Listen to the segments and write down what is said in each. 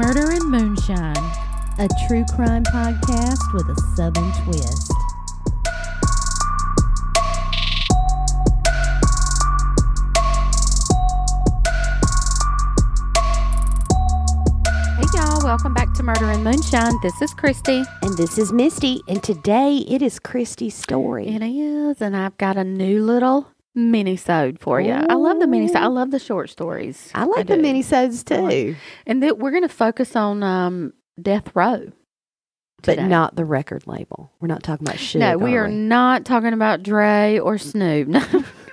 Murder and Moonshine, a true crime podcast with a southern twist. Hey y'all, welcome back to Murder and Moonshine. This is Christy. And this is Misty, and today it is Christy's story. It is, and I've got a new little mini-sode for you. I love the mini-sode. I love the short stories. I like the mini-sodes too. And we're going to focus on Death Row. But today. not the record label. We're not talking about Suge. No, we are not talking about Dre or Snoop. No.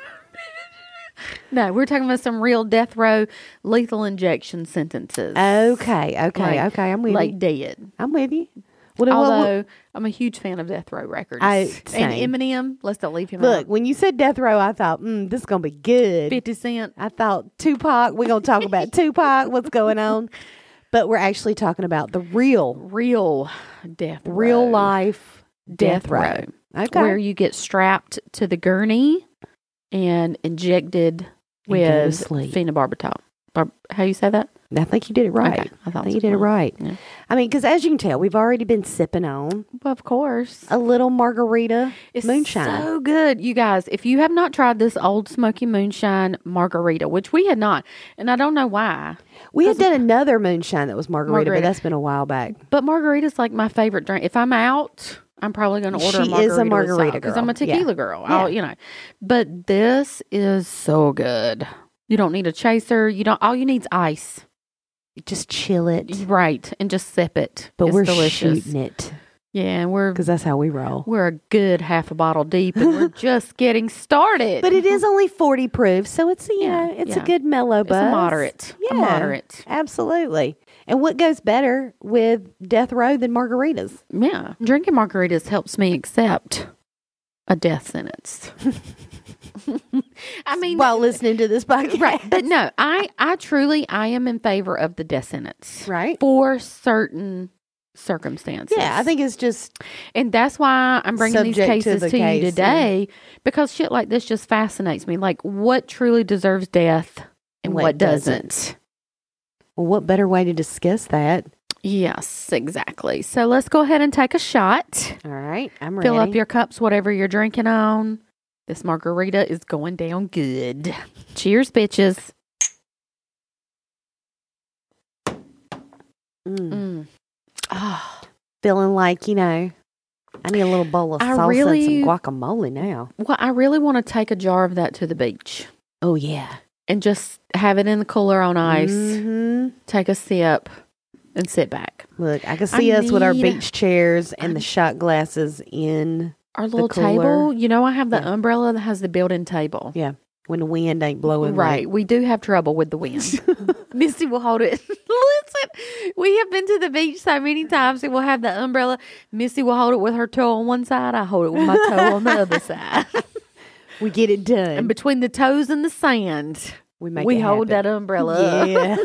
No, we're talking about some real death row lethal injection sentences. Okay. I'm with you. Like dead. I'm with you. Although I'm a huge fan of Death Row Records. Same. And Eminem, let's not leave him out. Look, when you said Death Row, I thought, this is going to be good. 50 Cent. I thought Tupac. We're going to talk about Tupac. What's going on? But we're actually talking about the real Death Row. real life Death Row. Okay. Where you get strapped to the gurney and injected with phenobarbital. How you say that? I think you did it right. Okay. I think you did it right. Yeah. I mean, because as you can tell, we've already been sipping on Well, of course. a little margarita moonshine. So good. You guys, if you have not tried this Old Smoky Moonshine margarita, which we had not, and I don't know why. We had done another moonshine that was margarita, but that's been a while back. But margarita's like my favorite drink. If I'm out, I'm probably going to order a margarita. She is a margarita because I'm a tequila girl. Yeah. But this is so good. You don't need a chaser. All you need is ice. Just chill it. Right. And just sip it. But it's we're delicious. shooting it. Yeah, and because that's how we roll. We're a good half a bottle deep, and we're just getting started. But it is only 40 proof, so it's a good mellow buzz. It's a moderate. Yeah, moderate. Absolutely. And what goes better with Death Row than margaritas? Yeah, drinking margaritas helps me accept a death sentence. I mean, while listening to this podcast, right? But no, I am in favor of the death sentence, right? For certain circumstances. Yeah, I think it's just, and that's why I'm bringing these cases to you today, because shit like this just fascinates me. Like, what truly deserves death and what doesn't. Well, what better way to discuss that? Yes, exactly. So let's go ahead and take a shot. All right, I'm ready. Fill up your cups, whatever you're drinking on. This margarita is going down good. Cheers, bitches. Oh, feeling like, I need a little bowl of salsa and some guacamole now. Well, I really want to take a jar of that to the beach. Oh, yeah. And just have it in the cooler on ice. Mm-hmm. Take a sip and sit back. Look, I can see us with our beach chairs and the shot glasses in our little table. I have the umbrella that has the built-in table. Yeah. When the wind ain't blowing. Right. We do have trouble with the wind. Misty will hold it. Listen, we have been to the beach so many times and we'll have the umbrella. Misty will hold it with her toe on one side. I hold it with my toe on the other side. We get it done. And between the toes and the sand, we hold that umbrella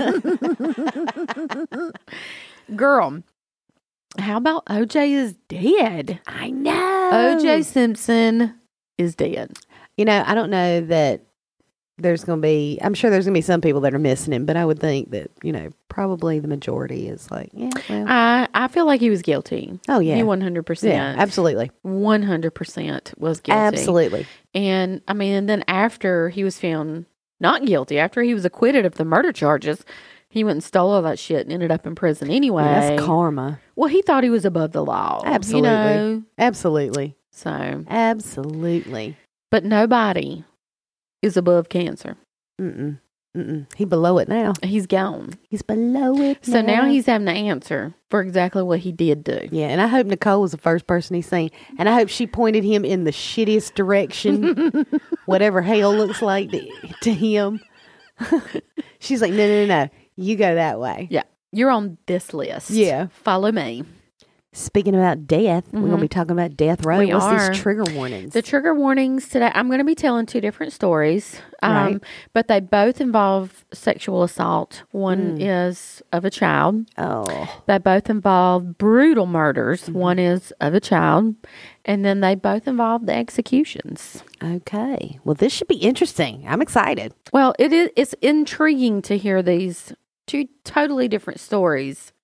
up. Girl, how about OJ is dead? I know. OJ Simpson is dead. I don't know that there's going to be, I'm sure there's going to be some people that are missing him, but I would think that, probably the majority is like, yeah, well. I feel like he was guilty. Oh, yeah. He 100%. Yeah, absolutely. 100% was guilty. Absolutely. And, and then after he was found not guilty, after he was acquitted of the murder charges, he went and stole all that shit and ended up in prison anyway. Yeah, that's karma. Well, he thought he was above the law. Absolutely. Absolutely. So. Absolutely. But nobody is above cancer. He below it now. He's gone. He's below it So now he's having to answer for exactly what he did do. Yeah, and I hope Nicole was the first person he's seen. And I hope she pointed him in the shittiest direction, whatever hell looks like to him. She's like, no. You go that way. Yeah. You're on this list. Yeah. Follow me. Speaking about death, we're going to be talking about Death Row. What's these trigger warnings? The trigger warnings today, I'm going to be telling two different stories, right. But they both involve sexual assault. One is of a child. Oh. They both involve brutal murders. One is of a child. And then they both involve the executions. Okay. Well, this should be interesting. I'm excited. Well, it's intriguing to hear these two totally different stories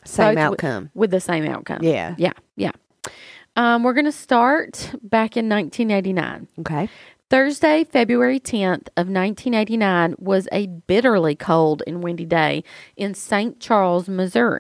Same both outcome. with the same outcome. Yeah. Yeah. We're going to start back in 1989. Okay. Thursday, February 10th of 1989 was a bitterly cold and windy day in St. Charles, Missouri.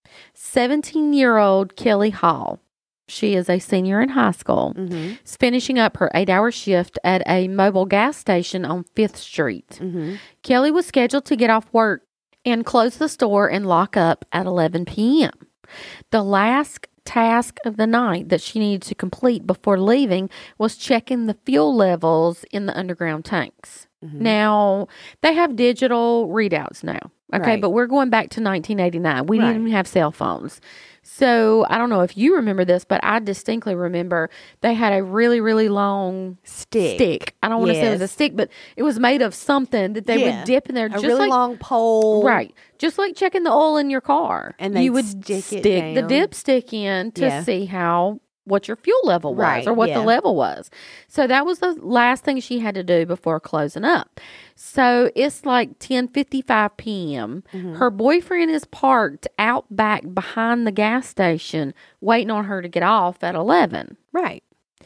17-year-old Kelly Hall, she is a senior in high school, is finishing up her 8-hour shift at a mobile gas station on 5th Street. Kelly was scheduled to get off work and close the store and lock up at 11 p.m. The last task of the night that she needed to complete before leaving was checking the fuel levels in the underground tanks. Now, they have digital readouts now, okay, Right. but we're going back to 1989. We Right. didn't even have cell phones. So, I don't know if you remember this, but I distinctly remember they had a really, really long Stick. I don't want to say it was a Yes. stick, but it was made of something that they Yeah. would dip in there. A just really like, long pole. right. Just like checking the oil in your car. And they'd you would stick it the down. dipstick in to Yeah. see what your fuel level was Right, or what the yeah. level was. So that was the last thing she had to do before closing up. So it's like 10:55 p.m. Her boyfriend is parked out back behind the gas station waiting on her to get off at 11. Right.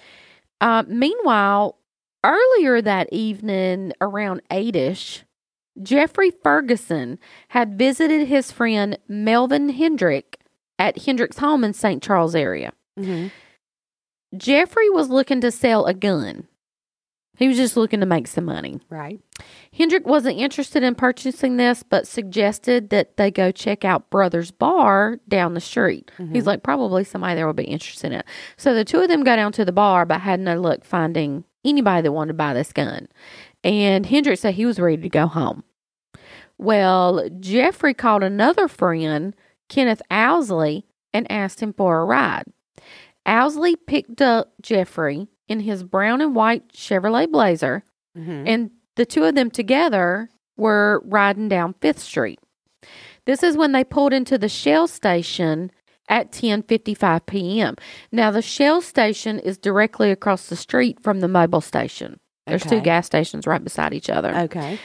Meanwhile, earlier that evening around 8ish, Jeffrey Ferguson had visited his friend Melvin Hendrick at Hendrick's home in St. Charles area. Jeffrey was looking to sell a gun. He was just looking to make some money. Right. Hendrick wasn't interested in purchasing this, but suggested that they go check out Brothers Bar down the street. He's like, probably somebody there will be interested in it. So the two of them go down to the bar, but had no luck finding anybody that wanted to buy this gun. And Hendrick said he was ready to go home. Well, Jeffrey called another friend, Kenneth Owsley, and asked him for a ride. Owsley picked up Jeffrey in his brown and white Chevrolet Blazer, and the two of them together were riding down 5th Street. This is when they pulled into the Shell station at 10:55 p.m. Now, the Shell station is directly across the street from the Mobil station. There's two Okay. gas stations right beside each other. Okay.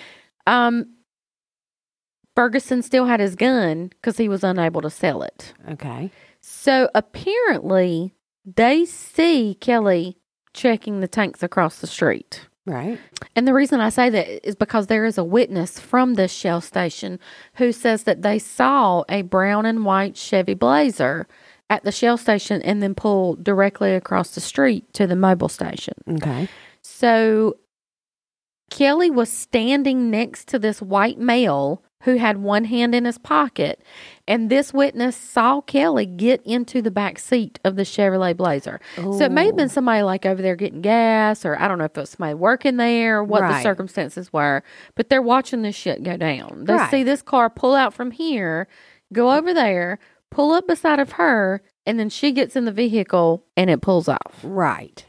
Ferguson still had his gun because he was unable to sell it. Okay. So apparently, they see Kelly checking the tanks across the street. Right. And the reason I say that is because there is a witness from this Shell station who says that they saw a brown and white Chevy Blazer at the Shell station and then pull directly across the street to the Mobil station. Okay. So Kelly was standing next to this white male who had one hand in his pocket, and this witness saw Kelly get into the back seat of the Chevrolet Blazer. So it may have been somebody like over there getting gas, or I don't know if it was somebody working there, or what the Right. circumstances were, but they're watching this shit go down. They Right. see this car pull out from here, go over there, pull up beside of her, and then she gets in the vehicle and it pulls off. Right.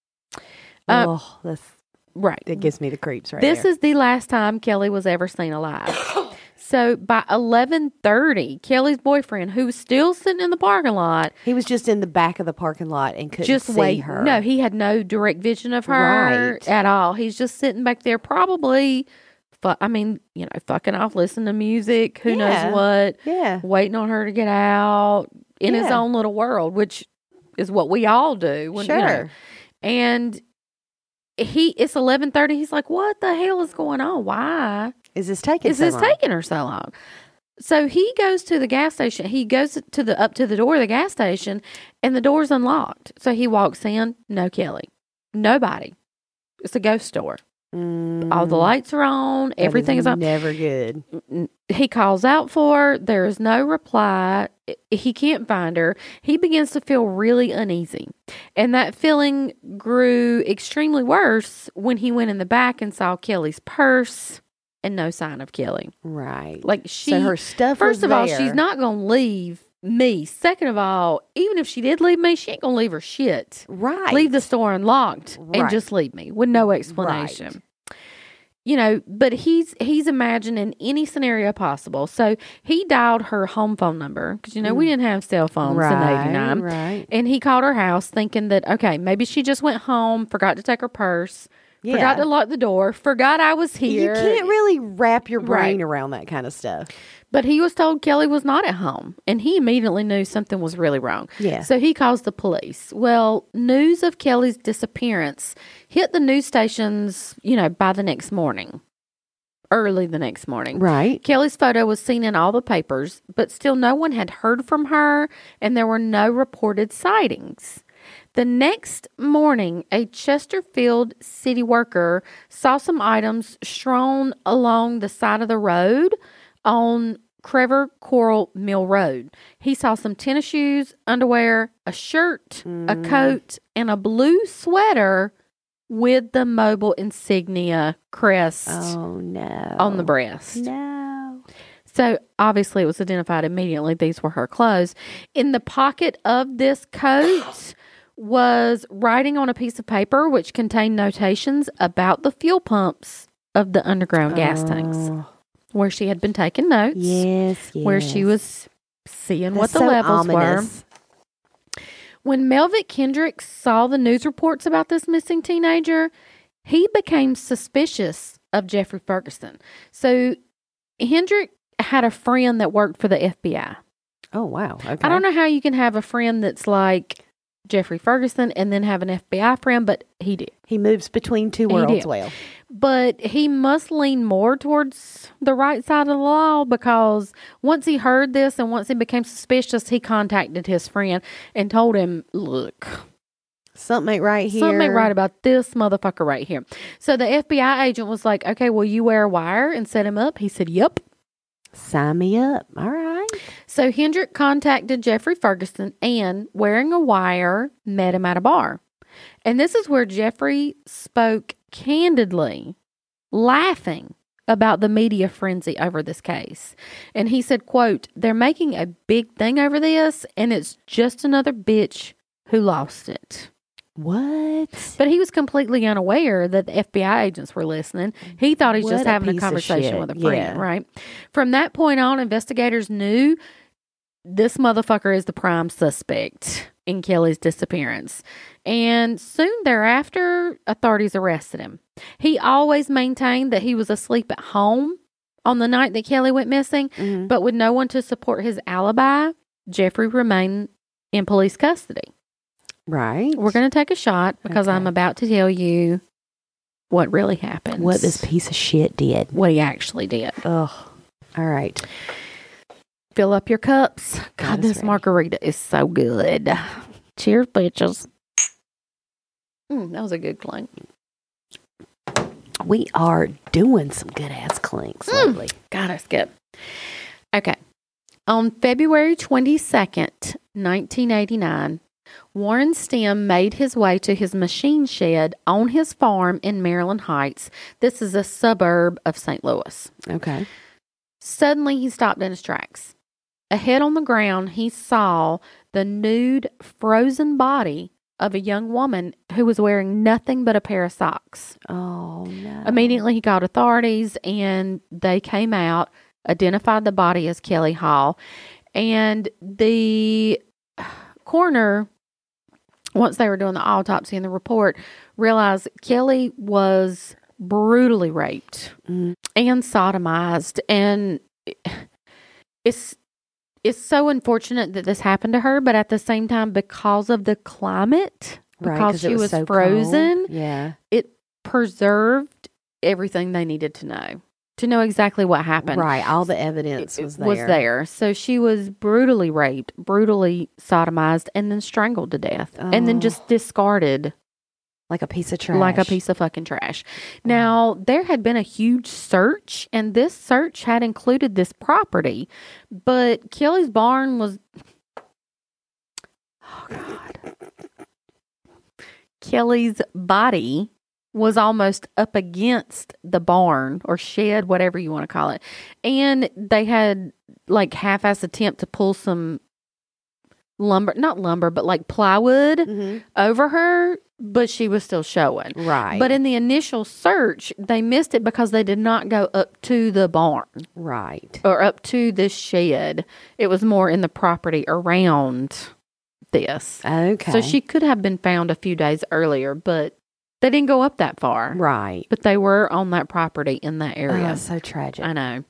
Uh, Right. That gives me the creeps right This there. is the last time Kelly was ever seen alive. So by 11:30, Kelly's boyfriend, who was still sitting in the parking lot, He was just in the back of the parking lot and couldn't just see wait. her. No, he had no direct vision of her Right. at all. He's just sitting back there, probably. Fucking off, listening to music. Who Yeah. knows what? Yeah. Waiting on her to get out in his Yeah. own little world, which is what we all do. Sure. And it's 11:30. He's like, "What the hell is going on? Why Is this taking is so this long? taking her so long?" So he goes to the gas station. He goes up to the door of the gas station, and the door's unlocked. So he walks in. No Kelly. Nobody. It's a ghost store. All the lights are on. Everything is on. Never good. He calls out for her. There is no reply. He can't find her. He begins to feel really uneasy. And that feeling grew extremely worse when he went in the back and saw Kelly's purse and no sign of Kelly. Right. Like So her stuff first was of all, there. she's not going to leave me. Second of all, even if she did leave me, she ain't going to leave her shit. Right. Leave the store unlocked and Right. just leave me with no explanation. But he's imagining any scenario possible. So he dialed her home phone number because, we didn't have cell phones in 89. Right. And he called her house thinking that, okay, maybe she just went home, forgot to take her purse, Forgot to lock the door. Forgot I was here. You can't really wrap your brain Right. around that kind of stuff. But he was told Kelly was not at home, and he immediately knew something was really wrong. Yeah. So he calls the police. Well, news of Kelly's disappearance hit the news stations, by the next morning. Early the next morning. Right. Kelly's photo was seen in all the papers, but still no one had heard from her, and there were no reported sightings. The next morning, a Chesterfield city worker saw some items strewn along the side of the road on Crever Coral Mill Road. He saw some tennis shoes, underwear, a shirt, a coat, and a blue sweater with the mobile insignia crest Oh, no. on the breast. No. So obviously it was identified immediately. These were her clothes. In the pocket of this coat was writing on a piece of paper which contained notations about the fuel pumps of the underground gas tanks, where she had been taking notes, Yes. where she was seeing what That's the so levels ominous. were. When Melvick Hendricks saw the news reports about this missing teenager, he became suspicious of Jeffrey Ferguson. So Hendrick had a friend that worked for the FBI. Oh, wow. Okay. I don't know how you can have a friend that's like Jeffrey Ferguson and then have an FBI friend, but he did. He moves between two He worlds did. well. But he must lean more towards the right side of the law, because once he heard this and once he became suspicious, he contacted his friend and told him, look, Something ain't right here. something ain't right about this motherfucker right here. So the FBI agent was like, okay, will you wear a wire and set him up? He said, yep. Sign me up. All right. So Hendrick contacted Jeffrey Ferguson and, wearing a wire, met him at a bar. And this is where Jeffrey spoke candidly, laughing about the media frenzy over this case. And he said, quote, they're making a big thing over this, and it's just another bitch who lost it. What? But he was completely unaware that the FBI agents were listening. He thought he's What just a having a piece of conversation shit. with a friend, Yeah. right? From that point on, investigators knew this motherfucker is the prime suspect in Kelly's disappearance. And soon thereafter, authorities arrested him. He always maintained that he was asleep at home on the night that Kelly went missing, Mhm. but with no one to support his alibi, Jeffrey remained in police custody. Right. We're going to take a shot because Okay. I'm about to tell you what really happened. What this piece of shit did. What he actually did. Ugh. All right. Fill up your cups. God, Got us this ready. margarita is so good. Cheers, bitches. That was a good clink. We are doing some good ass clinks. Lovely. God, it's good. Okay. On February 22nd, 1989, Warren Stem made his way to his machine shed on his farm in Maryland Heights. This is a suburb of St. Louis. Okay. Suddenly, he stopped in his tracks. Ahead on the ground, he saw the nude, frozen body of a young woman who was wearing nothing but a pair of socks. Oh, no. Immediately, he called authorities, and they came out, identified the body as Kelly Hall. And the coroner, once they were doing the autopsy and the report, realized Kelly was brutally raped Mm. and sodomized. And it's so unfortunate that this happened to her, but at the same time, because of the climate, Right, because 'cause it she was so frozen, cold. Yeah. it preserved everything they needed to know exactly what happened. Right. All the evidence was there. Was there. So she was brutally raped, brutally sodomized, and then strangled to death, and then Oh. just discarded Like a piece of trash. like a piece of fucking trash. Now, there had been a huge search, and this search had included this property, but Kelly's barn was... Oh, God. Kelly's body was almost up against the barn or shed, whatever you want to call it. And they had like half-ass attempt to pull some not lumber, but like plywood Mhm. over her, but she was still showing. Right. But in the initial search, they missed it because they did not go up to the barn Right. or up to this shed. It was more in the property around this. Okay. So she could have been found a few days earlier, but They didn't go up that far. Right. But they were on that property in that area. Oh, so tragic. I know.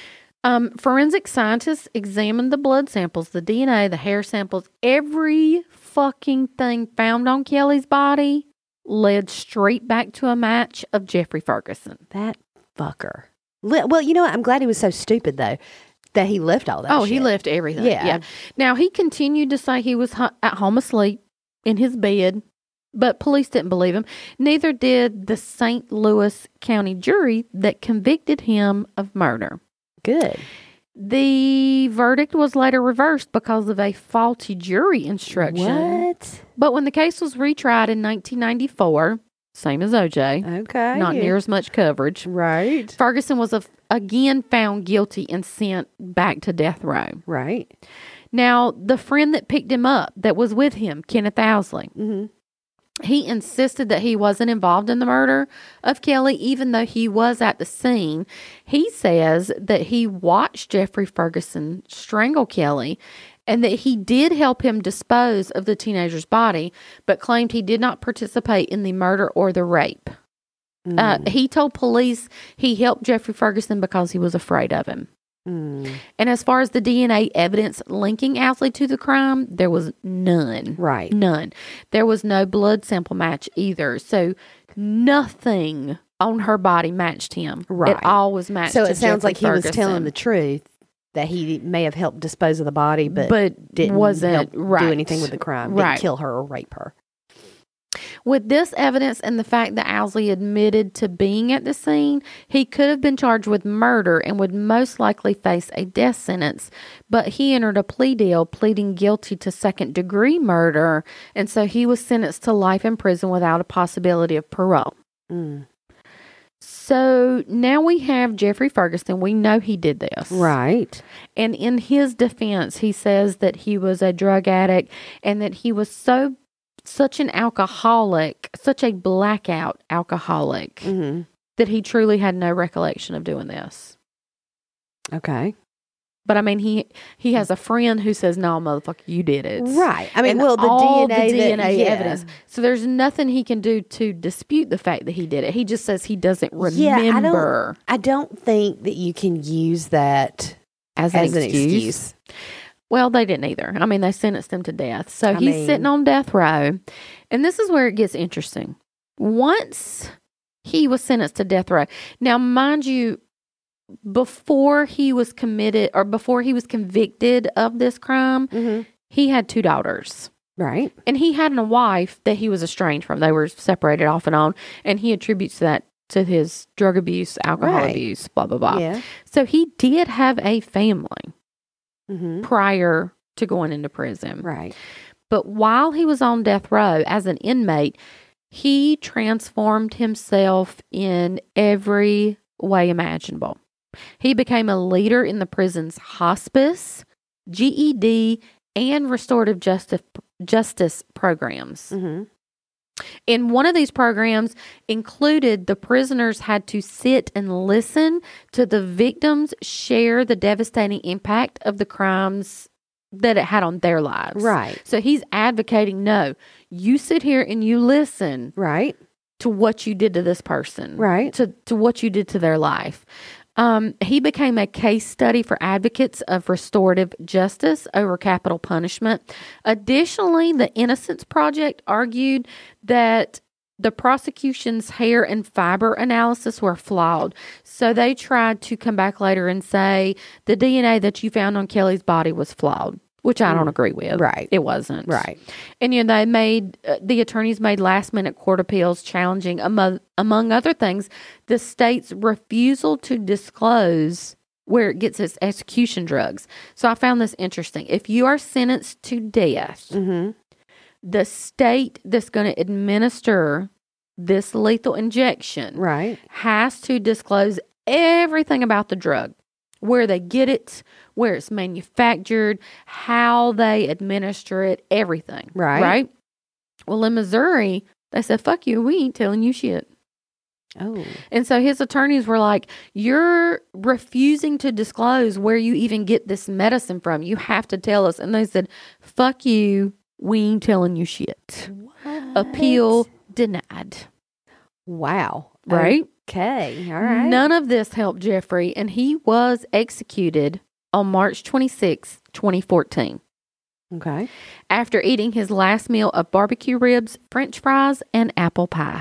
Forensic scientists examined the blood samples, the DNA, the hair samples. Every fucking thing found on Kelly's body led straight back to a match of Jeffrey Ferguson. That fucker. Well, you know what? I'm glad he was so stupid, though, that he left all that shit. He left everything. Yeah. Now, he continued to say he was at home asleep in his bed, but police didn't believe him. Neither did the St. Louis County jury that convicted him of murder. Good. The verdict was later reversed because of a faulty jury instruction. What? But when the case was retried in 1994, same as OJ, Okay. not near as much coverage, Right. Ferguson was again found guilty and sent back to death row. Right. Now, the friend that picked him up, that was with him, Kenneth Owsley, he insisted that he wasn't involved in the murder of Kelly, even though he was at the scene. He says that he watched Jeffrey Ferguson strangle Kelly and that he did help him dispose of the teenager's body, but claimed he did not participate in the murder or the rape. He told police he helped Jeffrey Ferguson because he was afraid of him. And as far as the DNA evidence linking Owsley to the crime, there was none. Right. None. There was no blood sample match either. So nothing on her body matched him. Right. It all was matched So to it sounds Jeffrey like he was Ferguson. telling the truth, that he may have helped dispose of the body, but didn't wasn't help right. do anything with the crime. Right. Didn't kill her or rape her. With this evidence and the fact that Owsley admitted to being at the scene, he could have been charged with murder and would most likely face a death sentence. But he entered a plea deal pleading guilty to second-degree murder, and so he was sentenced to life in prison without a possibility of parole. So now we have Jeffrey Ferguson. We know he did this. Right. And in his defense, he says that he was a drug addict and that he was such an alcoholic, such a blackout alcoholic, that he truly had no recollection of doing this. Okay. But I mean, he has a friend who says, "No, motherfucker, you did it." Right. I mean, And well, the all DNA, the DNA yeah. evidence. So there's nothing he can do to dispute the fact that he did it. He just says he doesn't remember Yeah, I don't think that you can use that as an excuse. Well, they didn't either. I mean, they sentenced him to death. So he's sitting on death row. And this is where it gets interesting. Once he was sentenced to death row. Now, mind you, before he was committed or before he was convicted of this crime, he had 2 daughters. Right. And he had a wife that he was estranged from. They were separated off and on. And he attributes that to his drug abuse, alcohol abuse, blah, blah, blah. Yeah. So he did have a family Mm-hmm. prior to going into prison. Right. But while he was on death row as an inmate, he transformed himself in every way imaginable. He became a leader in the prison's hospice, GED, and restorative justice programs. Mm-hmm. And one of these programs included the prisoners had to sit and listen to the victims share the devastating impact of the crimes that it had on their lives. Right. So he's advocating, no, you sit here and you listen Right. to what you did to this person. Right. To what you did to their life. He became a case study for advocates of restorative justice over capital punishment. Additionally, the Innocence Project argued that the prosecution's hair and fiber analysis were flawed. So they tried to come back later and say the DNA that you found on Kelly's body was flawed, which I don't agree with. Right. It wasn't. Right. And, you know, they made, the attorneys made last minute court appeals challenging, among other things, the state's refusal to disclose where it gets its execution drugs. So I found this interesting. If you are sentenced to death, the state that's going to administer this lethal injection Right. has to disclose everything about the drug, where they get it, where it's manufactured, how they administer it, everything. Right. Right? Well, in Missouri, they said, fuck you, we ain't telling you shit. Oh. And so his attorneys were like, you're refusing to disclose where you even get this medicine from. You have to tell us. And they said, fuck you, we ain't telling you shit. What? Appeal denied. Wow. Right? Okay. All right. None of this helped Jeffrey, and he was executed on March 26, 2014, Okay. after eating his last meal of barbecue ribs, French fries, and apple pie.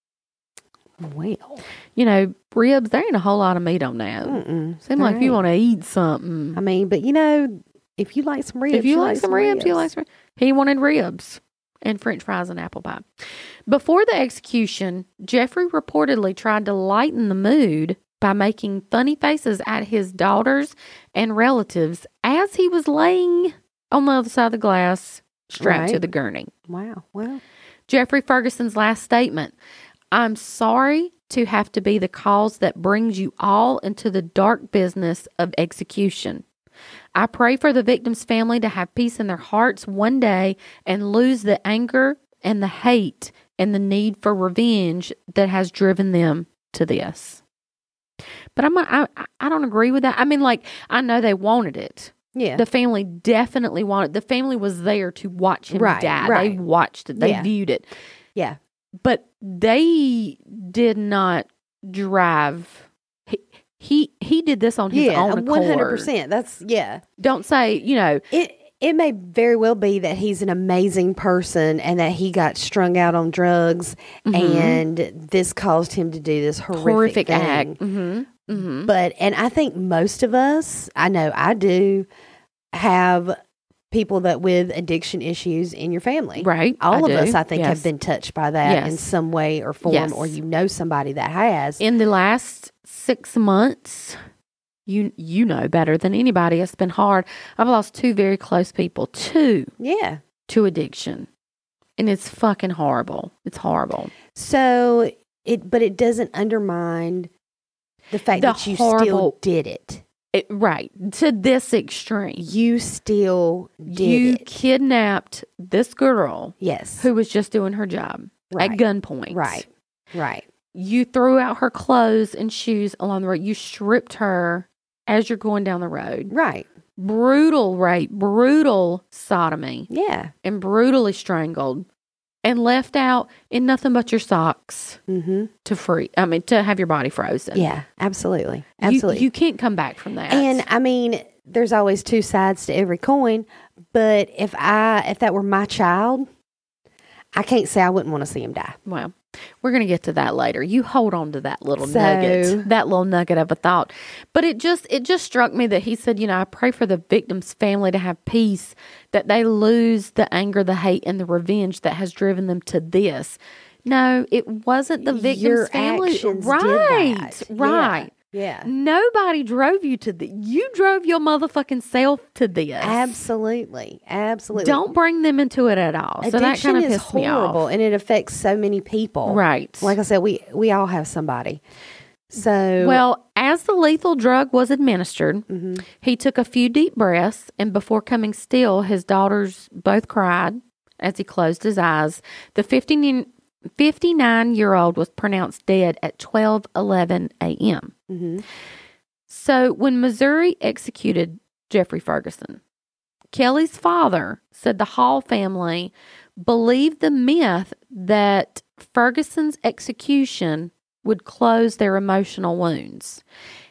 Well. You know, ribs, there ain't a whole lot of meat on that. Seem like you want to eat something. I mean, but you know, if you like some ribs, If you like some ribs, you like some. He wanted ribs and French fries and apple pie. Before the execution, Jeffrey reportedly tried to lighten the mood by making funny faces at his daughters and relatives as he was laying on the other side of the glass, strapped to the gurney. Wow. Well, Jeffrey Ferguson's last statement: "I'm sorry to have to be the cause that brings you all into the dark business of execution. I pray for the victim's family to have peace in their hearts one day and lose the anger and the hate and the need for revenge that has driven them to this." But I don't agree with that. I mean, like, I know they wanted it. yeah. The family definitely wanted. The family was there to watch him die. Right. They watched it. They viewed it. Yeah. But they did not drive. He did this on his own accord. 100%. That's Don't say, you know. It may very well be that he's an amazing person and that he got strung out on drugs and this caused him to do this horrific thing. act. Mm-hmm. But, and I think most of us, I know I do, have people that with addiction issues in your family. Right. All of do. us, I think, Yes. have been touched by that in Yes. some way or form, Yes. or you know somebody that has. In the last 6 months, you know better than anybody. It's been hard. I've lost 2 very close people to addiction. And it's fucking horrible. It's horrible. So, but it doesn't undermine the fact that you still did it. Right. To this extreme. You still did You it. kidnapped this girl Yes. who was just doing her job Right. at gunpoint. Right. You threw out her clothes and shoes along the road. You stripped her as you're going down the road. Right. Brutal rape, brutal sodomy, Yeah. and brutally strangled, and left out in nothing but your socks Mm-hmm. to have your body frozen. Yeah. Absolutely. Absolutely. You can't come back from that. And I mean, there's always 2 sides to every coin. But if that were my child, I can't say I wouldn't want to see him die. Well, we're going to get to that later. You hold on to that little So- nugget of a thought. But it just struck me that he said, you know, I pray for the victim's family to have peace, that they lose the anger, the hate, and the revenge that has driven them to this. No, it wasn't the victim's Your family. actions Right, did that. right. Yeah. Nobody drove you to this. You drove your motherfucking self to this. Absolutely. Don't bring them into it at all. So that Addiction kind of is pissed me horrible, off. and it affects so many people. Right. Like I said, we all have somebody. So Well, as the lethal drug was administered, he took a few deep breaths, and before coming still, his daughters both cried as he closed his eyes. The 59-year-old was pronounced dead at 12:11 a.m. So when Missouri executed Jeffrey Ferguson, Kelly's father said the Hall family believed the myth that Ferguson's execution would close their emotional wounds.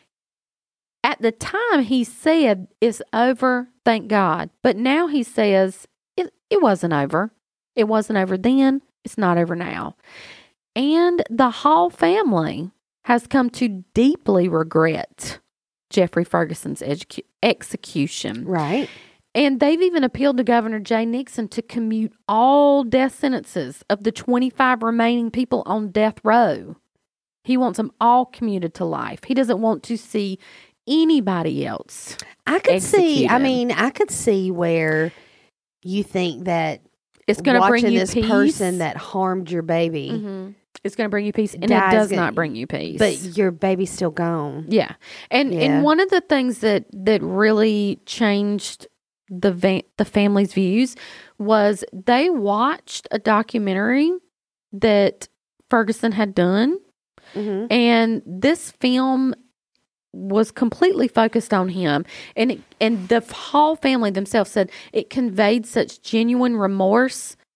At the time, he said, "It's over, thank God." But now he says, it wasn't over. It wasn't over then. It's not over now. And the Hall family has come to deeply regret Jeffrey Ferguson's execution. right. And they've even appealed to Governor Jay Nixon to commute all death sentences of the 25 remaining people on death row. He wants them all commuted to life. He doesn't want to see anybody else I could see. I executed. mean, I could see where you think that It's going to bring watching you this peace. person that harmed your baby, It's going to bring you peace, and it dies does gonna- not bring you peace. but your baby's still gone. Yeah. And Yeah. and one of the things that really changed the family's views was they watched a documentary that Ferguson had done, Mm-hmm. and this film was completely focused on him, and the Hall family themselves said it conveyed such genuine remorse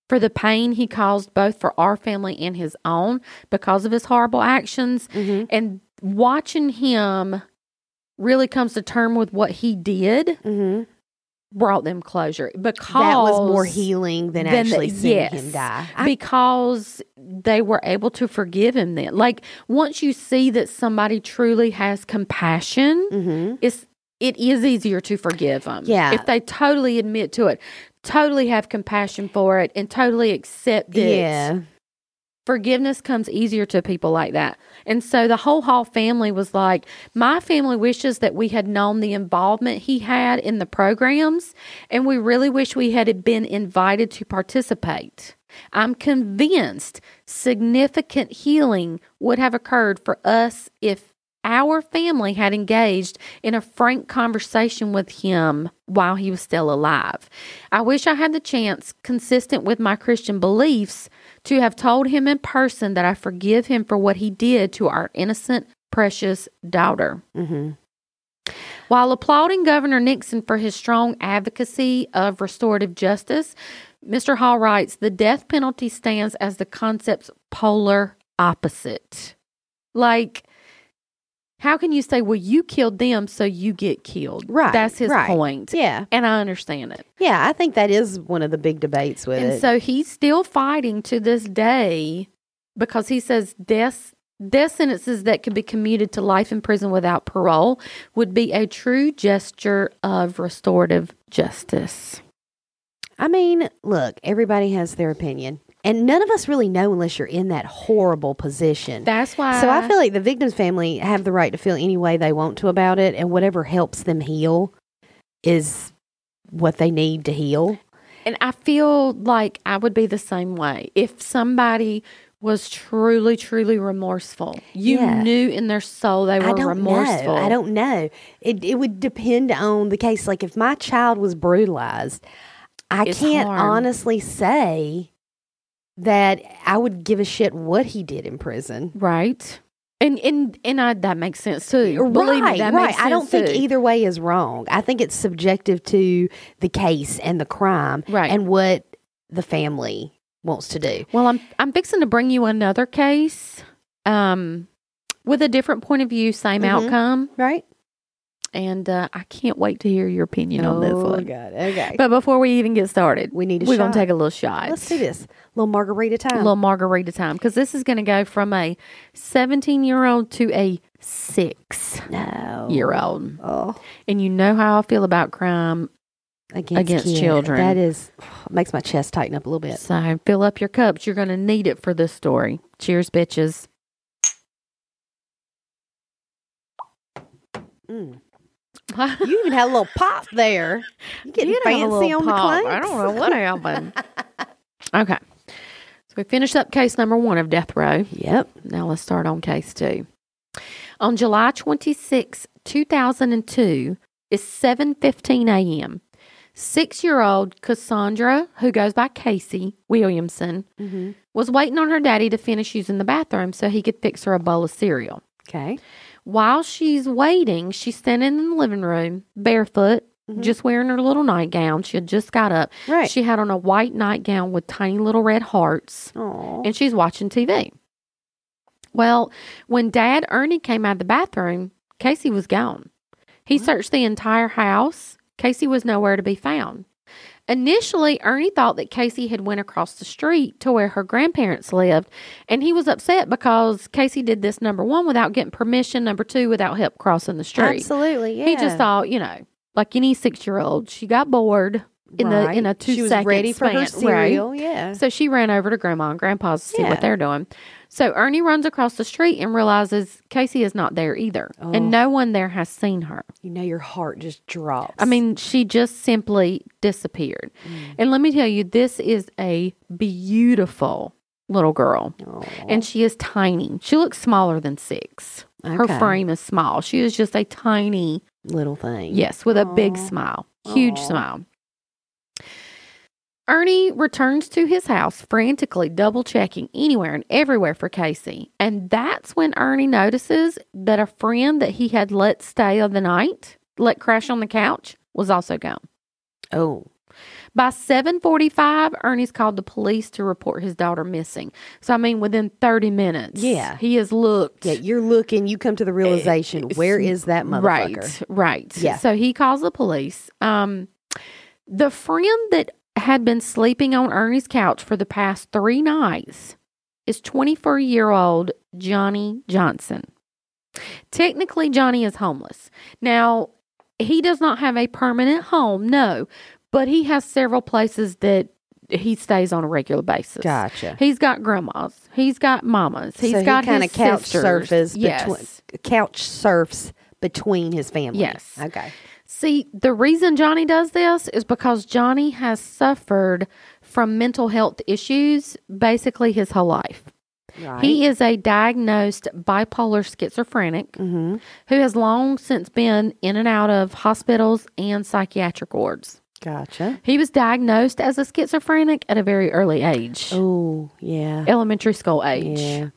for the pain he caused both for our family and his own because of his horrible actions. And watching him really comes to terms with what he did brought them closure. Because that was more healing than actually seeing him die. Because they were able to forgive him then. Like, once you see that somebody truly has compassion, it is easier to forgive them. Yeah. If they totally admit to it, totally have compassion for it, and totally accept it. Yeah. Forgiveness comes easier to people like that. And so the whole Hall family was like, my family wishes that we had known the involvement he had in the programs, and we really wish we had been invited to participate. I'm convinced significant healing would have occurred for us if our family had engaged in a frank conversation with him while he was still alive. I wish I had the chance, consistent with my Christian beliefs, to have told him in person that I forgive him for what he did to our innocent, precious daughter. While applauding Governor Nixon for his strong advocacy of restorative justice, Mr. Hall writes, the death penalty stands as the concept's polar opposite. Like, how can you say, well, you killed them, so you get killed? Right. That's his point. Yeah. And I understand it. Yeah, I think that is one of the big debates with it. And so he's still fighting to this day because he says death sentences that could be commuted to life in prison without parole would be a true gesture of restorative justice. I mean, look, everybody has their opinion. And none of us really know unless you're in that horrible position. That's why. So I feel like the victim's family have the right to feel any way they want to about it, and whatever helps them heal is what they need to heal. And I feel like I would be the same way. If somebody was truly, truly remorseful, you knew in their soul they were remorseful. I don't know. It would depend on the case. Like, if my child was brutalized, it's can't hard. Honestly say that I would give a shit what he did in prison. Right. And that makes sense too. Believe me, that makes sense. I don't think either way is wrong. I think it's subjective to the case and the crime, right, and what the family wants to do. Well, I'm fixing to bring you another case with a different point of view, same outcome. Right. And I can't wait to hear your opinion on this one. Oh, God. Okay. But before we even get started, we're going to take a little shot. Let's do this. A little margarita time. Because this is going to go from a 17-year-old to a 6-year-old. Oh. And you know how I feel about crime against children. That makes my chest tighten up a little bit. So fill up your cups. You're going to need it for this story. Cheers, bitches. You even had a little pop there. You getting fancy on the clanks? I don't know what happened. Okay. So we finished up case number 1 of death row. Yep. Now let's start on case 2. On July 26, 2002, it's 7:15 a.m. 6-year-old Cassandra, who goes by Casey Williamson, was waiting on her daddy to finish using the bathroom so he could fix her a bowl of cereal. Okay. While she's waiting, she's standing in the living room, barefoot, just wearing her little nightgown. She had just got up. Right. She had on a white nightgown with tiny little red hearts. Aww. And she's watching TV. Well, when Dad Ernie came out of the bathroom, Casey was gone. He searched the entire house. Casey was nowhere to be found. Initially, Ernie thought that Casey had went across the street to where her grandparents lived, and he was upset because Casey did this, number 1, without getting permission, number 2, without help crossing the street. Absolutely, yeah. He just thought, like any 6-year-old, she got bored in a 2-second She was ready for her cereal, yeah. So she ran over to Grandma and Grandpa's to see what they're doing. So Ernie runs across the street and realizes Casey is not there either, and no one there has seen her. Your heart just drops. I mean, she just simply disappeared. And let me tell you, this is a beautiful little girl. And she is tiny. She looks smaller than 6. Her frame is small. She is just a tiny little thing. Yes, with a big smile. Huge smile. Ernie returns to his house, frantically double-checking anywhere and everywhere for Casey. And that's when Ernie notices that a friend that he had let stay of the night, let crash on the couch, was also gone. Oh. By 7:45, Ernie's called the police to report his daughter missing. So, I mean, within 30 minutes, he has looked. Yeah, you're looking, you come to the realization, where is that motherfucker? Right. Yeah. So, he calls the police. The friend that had been sleeping on Ernie's couch for the past 3 nights is 24-year-old Johnny Johnson. Technically, Johnny is homeless. Now, he does not have a permanent home, no, but he has several places that he stays on a regular basis. Gotcha. He's got grandmas. He's got mamas. He's got kind his of couch sisters. couch surfs between his family. Yes. Okay. See, the reason Johnny does this is because Johnny has suffered from mental health issues basically his whole life. Right. He is a diagnosed bipolar schizophrenic who has long since been in and out of hospitals and psychiatric wards. Gotcha. He was diagnosed as a schizophrenic at a very early age. Oh, yeah. Elementary school age. Yeah.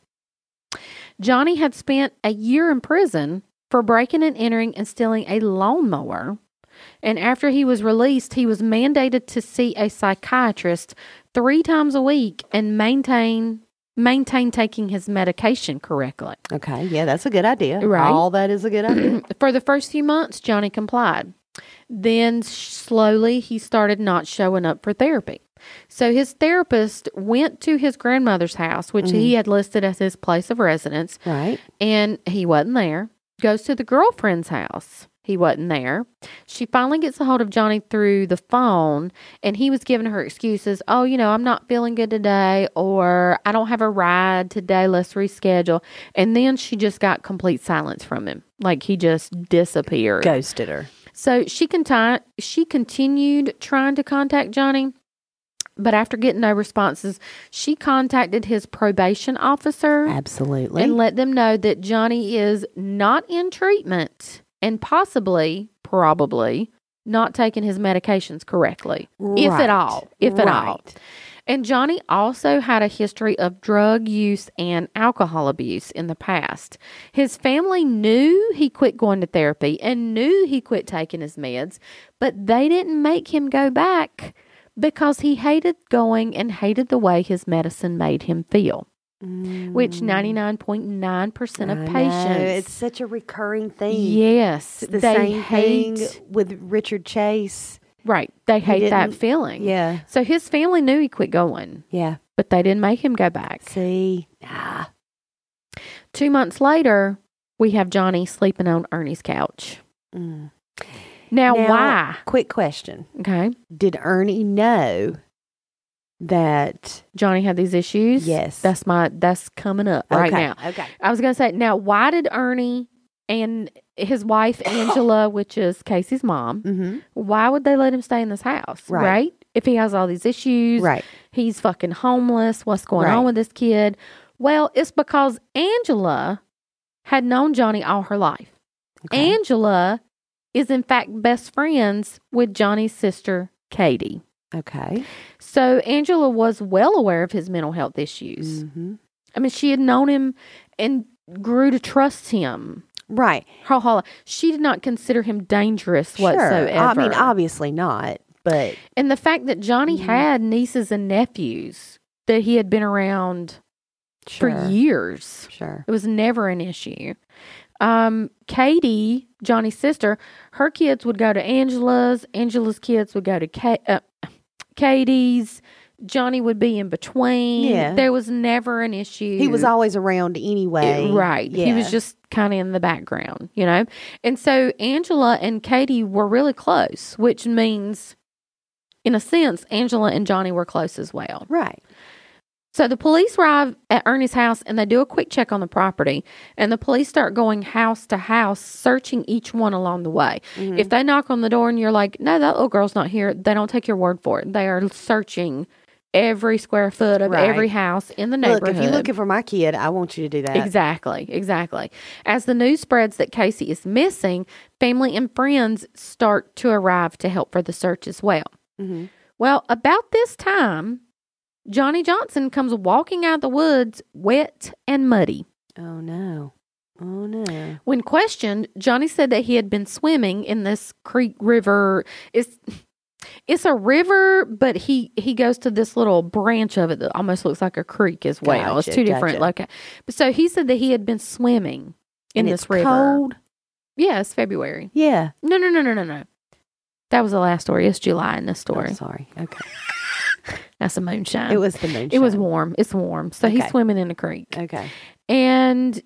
Johnny had spent a year in prison for breaking and entering and stealing a lawnmower. And after he was released, he was mandated to see a psychiatrist 3 times a week and maintain taking his medication correctly. Okay. Yeah, that's a good idea. Right. All that is a good idea. For the first few months, Johnny complied. Then slowly he started not showing up for therapy. So his therapist went to his grandmother's house, which he had listed as his place of residence. Right. And he wasn't there. Goes to the girlfriend's house. He wasn't there. She finally gets a hold of Johnny through the phone, and he was giving her excuses. Oh, I'm not feeling good today, or I don't have a ride today. Let's reschedule. And then she just got complete silence from him. Like he just disappeared. Ghosted her. So she continued trying to contact Johnny. But after getting no responses, she contacted his probation officer. Absolutely. And let them know that Johnny is not in treatment and probably not taking his medications correctly. If at all. And Johnny also had a history of drug use and alcohol abuse in the past. His family knew he quit going to therapy and knew he quit taking his meds, but they didn't make him go back because he hated going and hated the way his medicine made him feel, which 99.9% of patients. It's such a recurring thing. Yes. It's the same thing with Richard Chase. Right. They hate that feeling. Yeah. So his family knew he quit going. Yeah. But they didn't make him go back. See? 2 months later, we have Johnny sleeping on Ernie's couch. Now, why? Quick question. Okay. Did Ernie know that Johnny had these issues? Yes. That's coming up right now. Okay. I was going to say, now, why did Ernie and his wife, Angela, which is Casey's mom, why would they let him stay in this house? Right? If he has all these issues, he's fucking homeless. What's going on with this kid? Well, it's because Angela had known Johnny all her life. Okay. Angela is, in fact, best friends with Johnny's sister, Katie. Okay. So Angela was well aware of his mental health issues. I mean, she had known him and grew to trust him. Right. Her whole life. She did not consider him dangerous whatsoever. I mean, obviously not, but... And the fact that Johnny had nieces and nephews that he had been around for years. It was never an issue. Katie, Johnny's sister, her kids would go to Angela's. Angela's kids would go to Katie's. Johnny would be in between. Yeah. There was never an issue. He was always around anyway. Right. Yeah. He was just kind of in the background, And so Angela and Katie were really close, which means, in a sense, Angela and Johnny were close as well. Right. So the police arrive at Ernie's house and they do a quick check on the property, and the police start going house to house, searching each one along the way. If they knock on the door and you're like, no, that little girl's not here, they don't take your word for it. They are searching every square foot of every house in the neighborhood. Look, if you're looking for my kid, I want you to do that. Exactly. As the news spreads that Casey is missing, family and friends start to arrive to help for the search as well. Well, about this time, Johnny Johnson comes walking out of the woods, wet and muddy. Oh, no. When questioned, Johnny said that he had been swimming in this creek river. It's a river, but he goes to this little branch of it that almost looks like a creek as well. Gotcha, It's two different gotcha. locations. So he said that he had been swimming in And this it's river. cold. Yeah, it's February. Yeah. No. That was the last story. It's July in this story. Oh, sorry. Okay. That's a moonshine. It was the moonshine. It was warm. It's warm. So he's Okay. swimming in the creek. Okay. And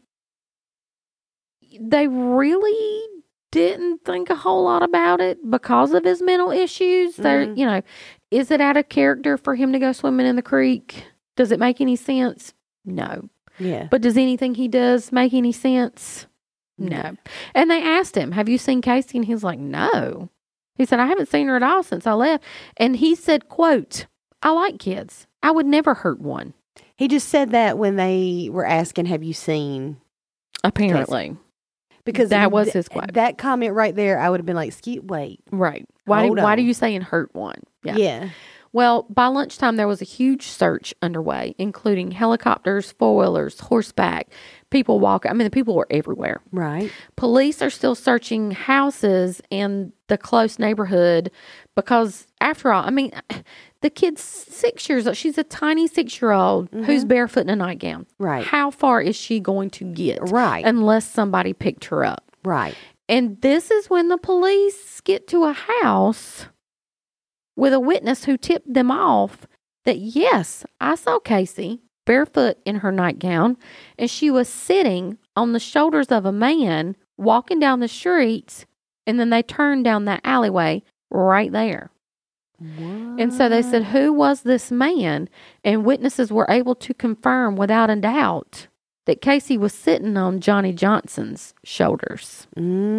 they really didn't think a whole lot about it because of his mental issues. They're, Mhm. is it out of character for him to go swimming in the creek? Does it make any sense? No. Yeah. But does anything he does make any sense? No. And they asked him, have you seen Casey? And he's like, no. He said, I haven't seen her at all since I left. And he said, quote, I like kids. I would never hurt one. He just said that when they were asking, have you seen? Apparently. Because That was his quote. That comment right there, I would have been like, wait. Right. Why Hold do on. you say and hurt one? Yeah. Well, by lunchtime, there was a huge search underway, including helicopters, four-wheelers, horseback, people walking. I mean, the people were everywhere. Right. Police are still searching houses in the close neighborhood because, after all, I mean, the kid's 6 years old. She's a tiny 6-year-old who's barefoot in a nightgown. Right. How far is she going to get? Right. Unless somebody picked her up. Right. And this is when the police get to a house with a witness who tipped them off that, yes, I saw Casey barefoot in her nightgown, and she was sitting on the shoulders of a man walking down the streets, and then they turned down that alleyway right there. What? And so they said, who was this man? And witnesses were able to confirm without a doubt that Casey was sitting on Johnny Johnson's shoulders.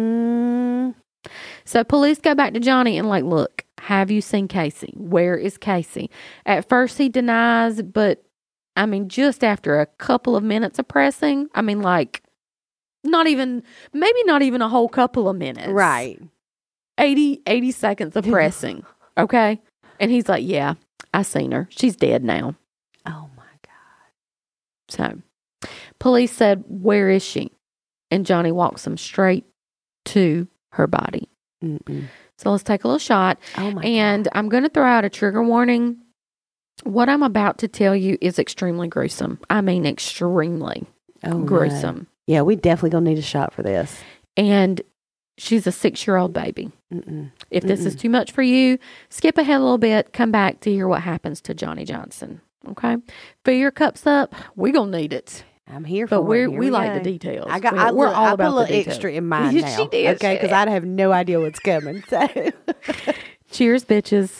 So police go back to Johnny and like, look, have you seen Casey? Where is Casey? At first he denies, but I mean, just after a couple of minutes of pressing, I mean, like, maybe not even a whole couple of minutes. Right. 80 seconds of pressing. Okay. And he's like, yeah, I seen her. She's dead now. Oh my God. So police said, where is she? And Johnny walks them straight to her body. Mm-mm. So let's take a little shot. Oh my And God. I'm going to throw out a trigger warning. What I'm about to tell you is extremely gruesome. I mean, extremely Oh, gruesome. no. Yeah, we definitely gonna need a shot for this. And she's a 6-year-old baby. Mm-mm. If this is too much for you, skip ahead a little bit, come back to hear what happens to Johnny Johnson. Okay? Fill your cups up. We're going to need it. I'm here for But it. we Here like go. the details. I got. We're all I put about a little the details. extra in mine She now. did, Okay, because I'd have no idea what's coming. So. Cheers, bitches.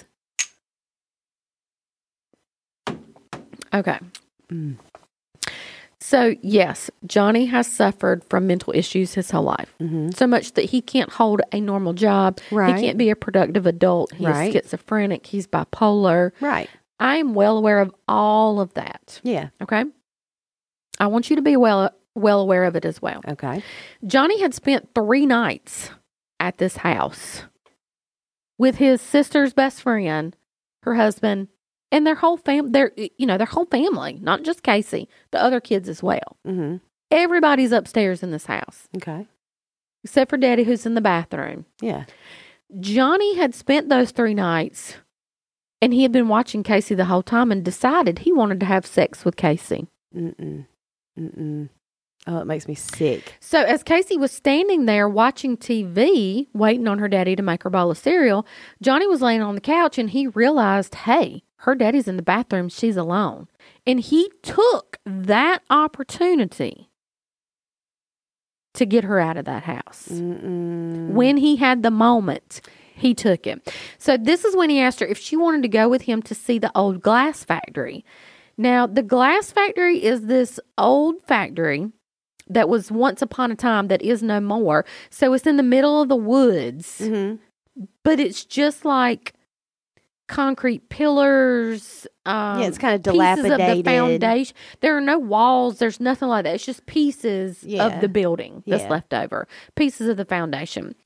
Okay. Mm. So, yes, Johnny has suffered from mental issues his whole life. Mm-hmm. So much that he can't hold a normal job. Right. He can't be a productive adult. He's Right. schizophrenic. He's bipolar. Right. I am well aware of all of that. Yeah. Okay? I want you to be well aware of it as well. Okay. Johnny had spent 3 nights at this house with his sister's best friend, her husband, and their whole their whole family, not just Casey, the other kids as well. Mm-hmm. Everybody's upstairs in this house, Okay. except for Daddy, who's in the bathroom. Yeah. Johnny had spent those 3 nights, and he had been watching Casey the whole time and decided he wanted to have sex with Casey. Mm-mm. Mm-mm. Oh, it makes me sick. So as Casey was standing there watching TV, waiting on her daddy to make her bowl of cereal, Johnny was laying on the couch and he realized, hey, her daddy's in the bathroom. She's alone. And he took that opportunity to get her out of that house. Mm-mm. When he had the moment, he took it. So this is when he asked her if she wanted to go with him to see the old glass factory. Now, the glass factory is this old factory that was once upon a time that is no more. So it's in the middle of the woods, Mm-hmm. but it's just like concrete pillars. Yeah, it's kind of Pieces of the dilapidated. foundation. There are no walls. There's nothing like that. It's just pieces Yeah. of the building that's Yeah. left over. Pieces of the foundation.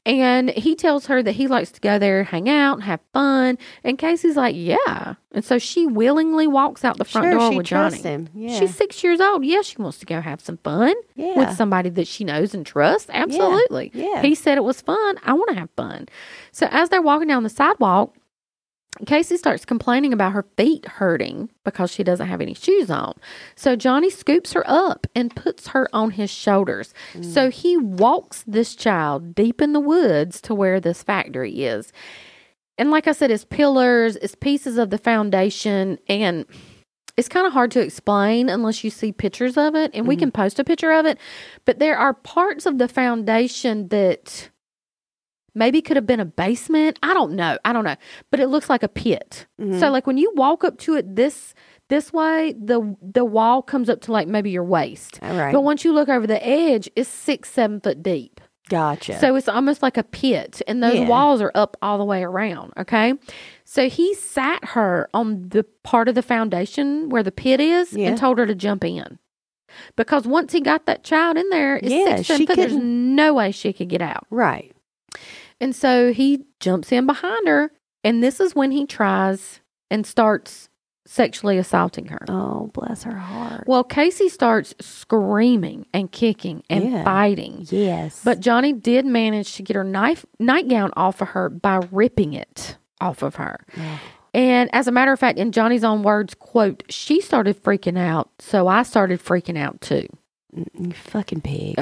And he tells her that he likes to go there, hang out, and have fun. And Casey's like, yeah. And so she willingly walks out the front door with Johnny. Him. Yeah. She's 6 years old. Yeah, she wants to go have some fun with somebody that she knows and trusts. Absolutely. Yeah. He said it was fun. I want to have fun. So as they're walking down the sidewalk, Casey starts complaining about her feet hurting because she doesn't have any shoes on. So Johnny scoops her up and puts her on his shoulders. So he walks this child deep in the woods to where this factory is. And like I said, it's pillars, it's pieces of the foundation, and it's kind of hard to explain unless you see pictures of it. And we can post a picture of it. But there are parts of the foundation that maybe could have been a basement. I don't know. But it looks like a pit. So like when you walk up to it this way, the wall comes up to like maybe your waist. All right. But once you look over the edge, it's 6-7 foot deep. Gotcha. So it's almost like a pit, and those walls are up all the way around. Okay. So he sat her on the part of the foundation where the pit is and told her to jump in. Because once he got that child in there, it's 6-7 foot. There's no way she could get out. Right. And so he jumps in behind her, and this is when he tries and starts sexually assaulting her. Oh, bless her heart. Well, Casey starts screaming and kicking and fighting. Yes. But Johnny did manage to get her nightgown off of her by ripping it off of her. Oh. And as a matter of fact, in Johnny's own words, quote, she started freaking out, so I started freaking out too. You fucking pig.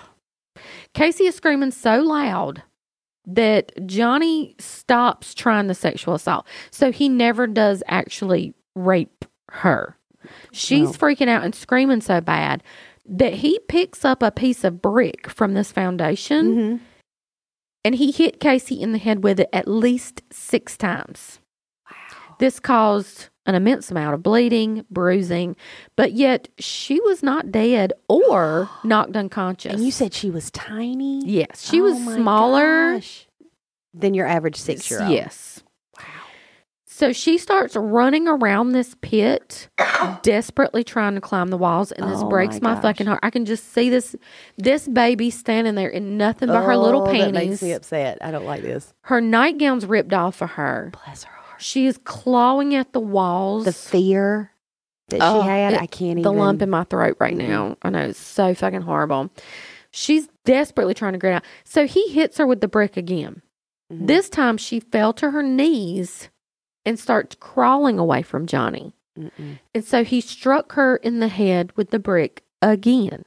Casey is screaming so loud that Johnny stops trying the sexual assault. So he never does actually rape her. She's freaking out and screaming so bad that he picks up a piece of brick from this foundation and he hit Casey in the head with it at least 6 times. Wow. This caused an immense amount of bleeding, bruising, but yet she was not dead or knocked unconscious. And you said she was tiny? Yes. She was smaller than your average 6-year-old. Yes. Wow. So she starts running around this pit, desperately trying to climb the walls, and this breaks my fucking heart. I can just see this baby standing there in nothing but her little panties. That makes me upset. I don't like this. Her nightgown's ripped off of her. Bless her heart. She is clawing at the walls. The fear that she had, I can't even. The lump in my throat right now. I know, it's so fucking horrible. She's desperately trying to get out. So he hits her with the brick again. This time she fell to her knees and starts crawling away from Johnny. And so he struck her in the head with the brick again.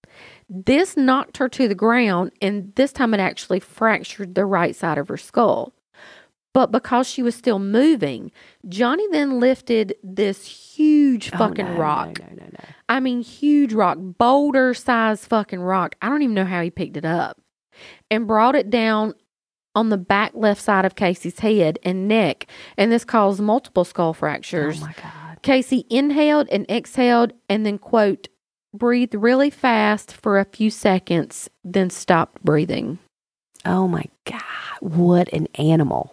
This knocked her to the ground, and this time it actually fractured the right side of her skull. But because she was still moving, Johnny then lifted this huge fucking rock. No. I mean, huge rock, boulder-sized fucking rock. I don't even know how he picked it up. And brought it down on the back left side of Casey's head and neck. And this caused multiple skull fractures. Oh, my God. Casey inhaled and exhaled and then, quote, breathed really fast for a few seconds, then stopped breathing. Oh, my God. What an animal.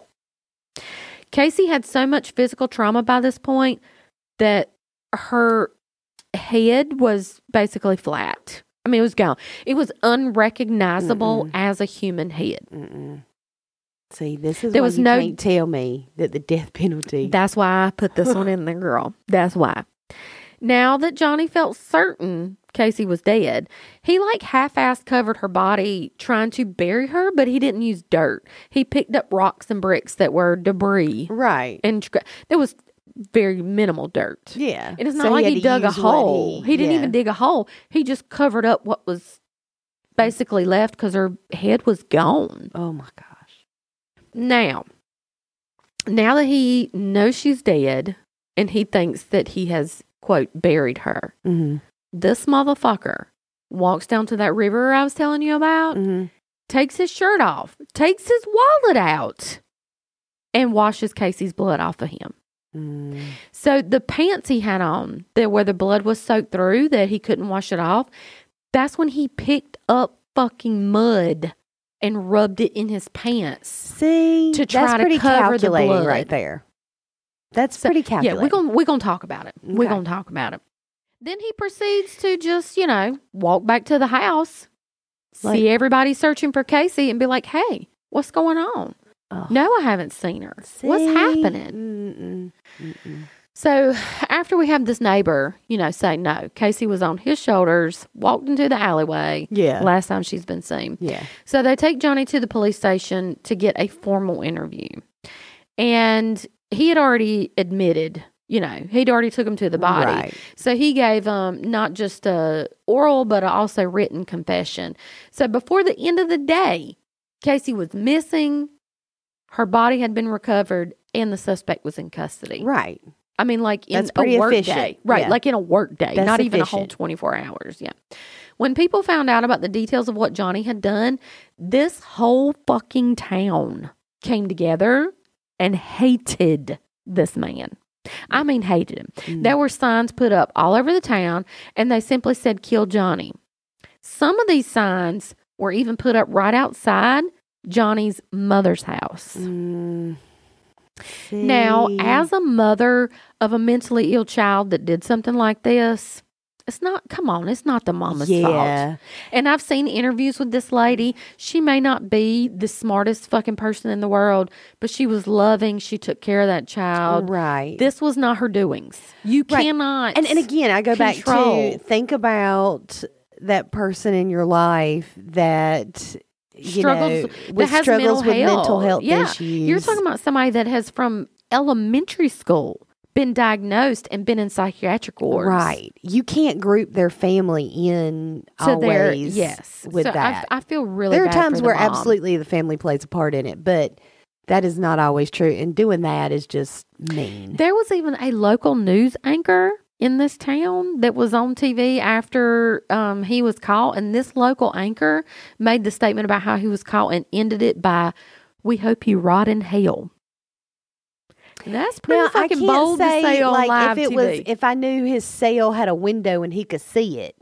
Casey had so much physical trauma by this point that her head was basically flat. I mean, it was gone. It was unrecognizable as a human head. See, this is why you can't tell me that the death penalty. That's why I put this one in there, girl. That's why. Now that Johnny felt certain Casey was dead, he like half-assed covered her body trying to bury her, but he didn't use dirt. He picked up rocks and bricks that were debris. Right. And there was very minimal dirt. Yeah. And it's not like he dug a hole. He didn't even dig a hole. He just covered up what was basically left because her head was gone. Oh, my gosh. Now that he knows she's dead and he thinks that he has, quote, buried her, this motherfucker walks down to that river I was telling you about, takes his shirt off, takes his wallet out, and washes Casey's blood off of him. So the pants he had on, where the blood was soaked through, that he couldn't wash it off, that's when he picked up fucking mud and rubbed it in his pants. See, to try to cover the blood right there. That's pretty calculating. Yeah, we're gonna talk about it. Okay. We're gonna talk about it. Then he proceeds to just, walk back to the house, see everybody searching for Casey, and be like, "Hey, What's going on? Oh. No, I haven't seen her. What's happening? So after we have this neighbor, say no, Casey was on his shoulders, walked into the alleyway. Yeah. Last time she's been seen. Yeah. So they take Johnny to the police station to get a formal interview. And he had already admitted, he'd already took him to the body. Right. So he gave not just a oral, but also written confession. So before the end of the day, Casey was missing. Her body had been recovered, and the suspect was in custody. Right. I mean, like in That's pretty a work efficient. day. Right, Yeah. like in a work day, That's not even a whole efficient. 24 hours. Yeah. When people found out about the details of what Johnny had done, this whole fucking town came together and hated this man. I mean, hated him. There were signs put up all over the town, and they simply said, "Kill Johnny." Some of these signs were even put up right outside Johnny's mother's house. Now, as a mother of a mentally ill child that did something like this, it's not the mama's fault. And I've seen interviews with this lady. She may not be the smartest fucking person in the world, but she was loving. She took care of that child. Right. This was not her doings. You cannot. And again, I go back control. to think about that person in your life that Struggles with that has struggles with mental health yeah. issues. You're talking about somebody that has from elementary school been diagnosed and been in psychiatric wards. Right. You can't group their family in always with that. I feel really there are bad times for the where mom. absolutely the family plays a part in it, but that is not always true. And doing that is just mean. There was even a local news anchor in this town that was on TV after he was caught. And this local anchor made the statement about how he was caught and ended it by, "We hope you rot in hell." That's pretty fucking bold to say on live TV. If I knew his cell had a window and he could see it,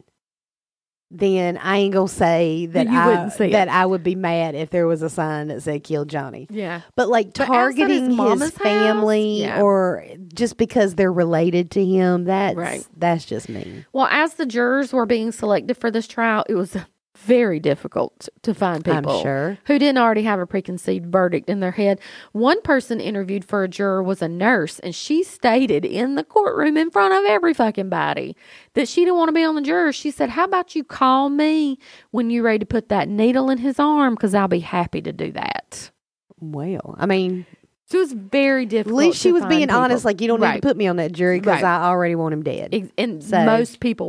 then I ain't gonna say that I would be mad if there was a sign that said "Kill Johnny." Yeah, but like targeting his family or just because they're related to him, that's just mean. Well, as the jurors were being selected for this trial, it was very difficult to find people who didn't already have a preconceived verdict in their head. One person interviewed for a juror was a nurse, and she stated in the courtroom in front of every fucking body that she didn't want to be on the juror. She said, "How about you call me when you're ready to put that needle in his arm, because I'll be happy to do that." Well, I mean, so it was very difficult. At least she was being people. Honest, like, you don't need to put me on that jury because I already want him dead. And most people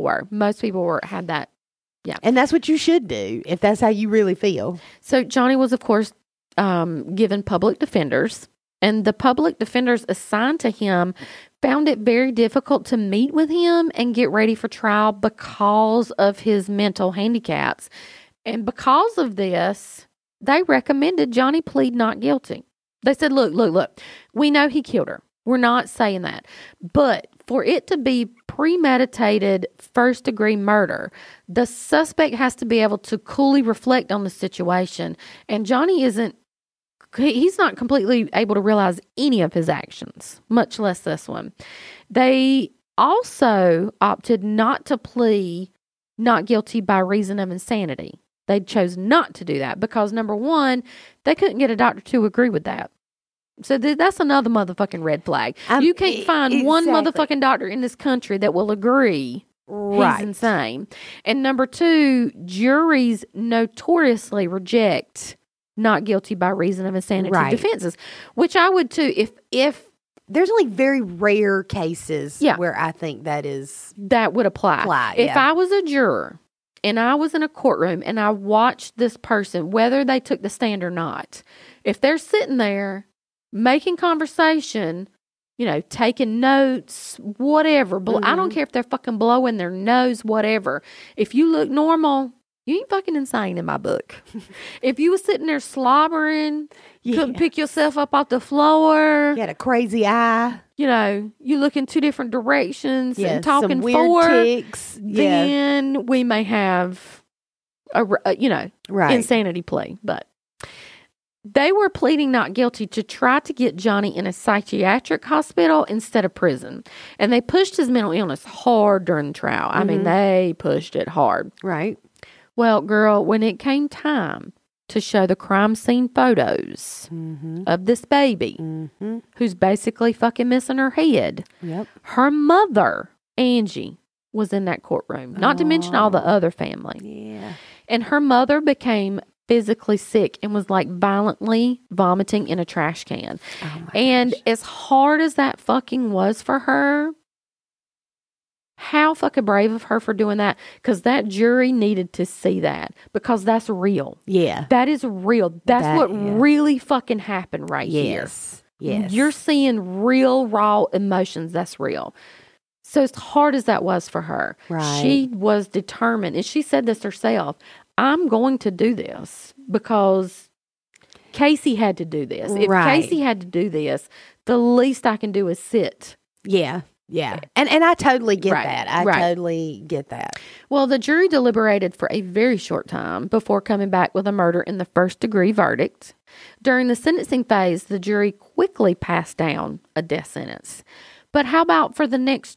had that. Yeah. And that's what you should do if that's how you really feel. So Johnny was, of course, given public defenders, and the public defenders assigned to him found it very difficult to meet with him and get ready for trial because of his mental handicaps. And because of this, they recommended Johnny plead not guilty. They said, look, we know he killed her. We're not saying that. But for it to be premeditated first-degree murder, the suspect has to be able to coolly reflect on the situation. And Johnny he's not completely able to realize any of his actions, much less this one. They also opted not to plea not guilty by reason of insanity. They chose not to do that because, number one, they couldn't get a doctor to agree with that. So that's another motherfucking red flag. You can't find one motherfucking doctor in this country that will agree he's insane. And number two, juries notoriously reject not guilty by reason of insanity defenses, which I would too if there's only very rare cases where I think that would apply. If I was a juror and I was in a courtroom and I watched this person, whether they took the stand or not, if they're sitting there making conversation, taking notes, whatever. I don't care if they're fucking blowing their nose, whatever. If you look normal, you ain't fucking insane in my book. If you was sitting there slobbering, couldn't pick yourself up off the floor. You had a crazy eye. You look in two different directions and talking some weird tics. Then we may have insanity plea. But they were pleading not guilty to try to get Johnny in a psychiatric hospital instead of prison. And they pushed his mental illness hard during the trial. I mean, they pushed it hard. Right. Well, girl, when it came time to show the crime scene photos of this baby who's basically fucking missing her head. Yep. Her mother, Angie, was in that courtroom, not to mention all the other family. Yeah. And her mother became physically sick and was like violently vomiting in a trash can. Oh my And gosh. as hard as that fucking was for her, how fucking brave of her for doing that, because that jury needed to see that, because that's real. Yeah. That is real. That's That- what yeah. really fucking happened right here. Yes. You're seeing real, raw emotions. That's real. So as hard as that was for her, Right. she was determined. And she said this herself, I'm going to do this because Casey had to do this. If Right. Casey had to do this, the least I can do is sit. Yeah. Yeah. And I totally get Right, that. I right. totally get that. Well, the jury deliberated for a very short time before coming back with a murder in the first degree verdict. During the sentencing phase, the jury quickly passed down a death sentence. But how about for the next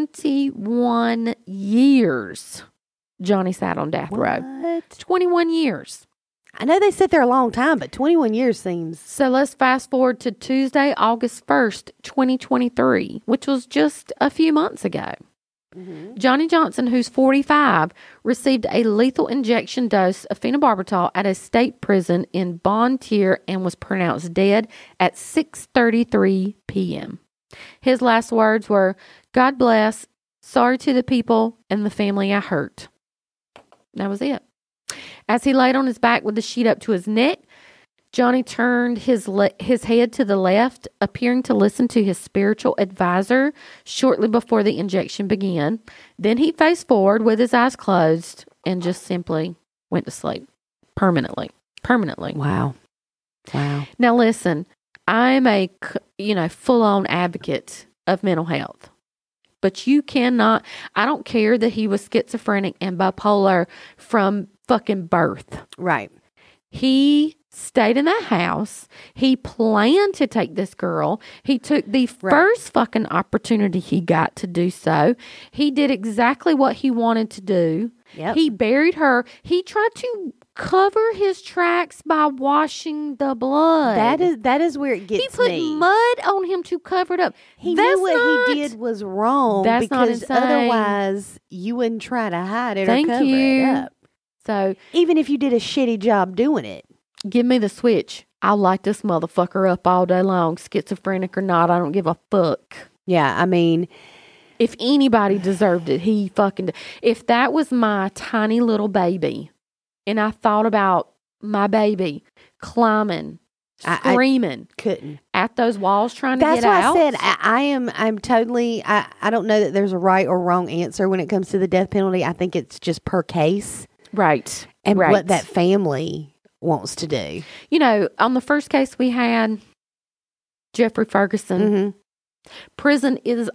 21 years, Johnny sat on death row? What? 21 years. I know they sit there a long time, but 21 years seems... So let's fast forward to Tuesday, August 1st, 2023, which was just a few months ago. Johnny Johnson, who's 45, received a lethal injection dose of phenobarbital at a state prison in Bon Tier and was pronounced dead at 6:33 p.m. His last words were, "God bless, sorry to the people and the family I hurt." That was it. As he laid on his back with the sheet up to his neck, Johnny turned his head to the left, appearing to listen to his spiritual advisor shortly before the injection began. Then he faced forward with his eyes closed and just simply went to sleep permanently. Wow. Now listen, I'm a full-on advocate of mental health. But you cannot, I don't care that he was schizophrenic and bipolar from fucking birth. Right. He stayed in that house. He planned to take this girl. He took the first fucking opportunity he got to do so. He did exactly what he wanted to do. Yep. He buried her. He tried to cover his tracks by washing the blood. That is where it gets He put me. mud on him to cover it up. He That's knew what not- he did was wrong That's not because insane. otherwise you wouldn't try to hide it Thank or cover you. it up. So Even if you did a shitty job doing it. give me the switch. I'll light this motherfucker up all day long, schizophrenic or not. I don't give a fuck. Yeah, I mean, If anybody deserved it, he fucking did. If that was my tiny little baby and I thought about my baby climbing, I screaming couldn't. at those walls trying to That's get why out. I said I'm totally, I don't know that there's a right or wrong answer when it comes to the death penalty. I think it's just per case Right. and right. what that family wants to do. You know, on the first case we had, Jeffrey Ferguson, Mm-hmm. prison is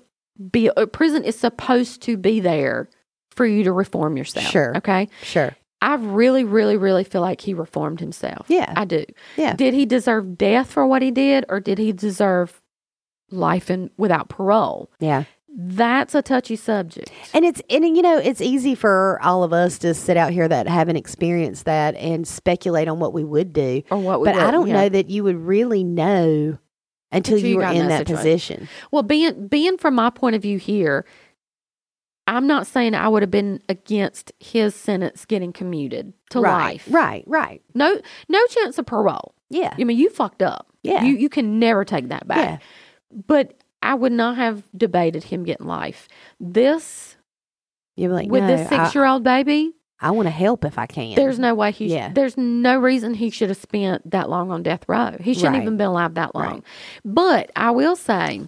supposed to be there for you to reform yourself. Sure. Okay. Sure. I really, really, really feel like he reformed himself. Yeah. I do. Yeah. Did he deserve death for what he did, or did he deserve life without parole? Yeah. That's a touchy subject. And it's easy for all of us to sit out here that haven't experienced that and speculate on what we would do. Or what we But I would, don't yeah. know that you would really know until Until you you were got in in that that position. Well, being from my point of view here, I'm not saying I would have been against his sentence getting commuted to life. Right. No chance of parole. Yeah. I mean, you fucked up. Yeah. You can never take that back. Yeah. But I would not have debated him getting life. This, You're like, with no, this 6-year-old baby, I want to help if I can. there's no way Yeah. there's no reason he should have spent that long on death row. He shouldn't Right. even been alive that long. Right. But I will say,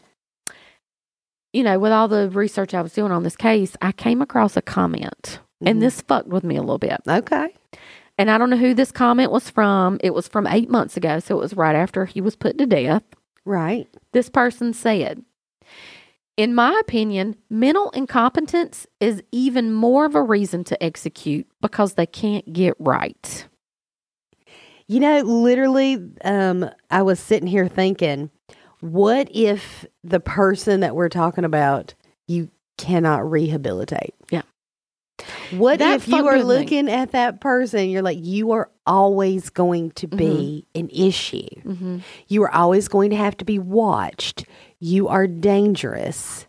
with all the research I was doing on this case, I came across a comment, and this fucked with me a little bit. Okay. And I don't know who this comment was from. It was from 8 months ago, so it was right after he was put to death. Right. This person said, "In my opinion, mental incompetence is even more of a reason to execute because they can't get right." Literally, I was sitting here thinking, what if the person that we're talking about, you cannot rehabilitate? Yeah. What That if you fucked are with me. looking at that person, you're like, you are always going to be an issue. Mm-hmm. You are always going to have to be watched. You are dangerous.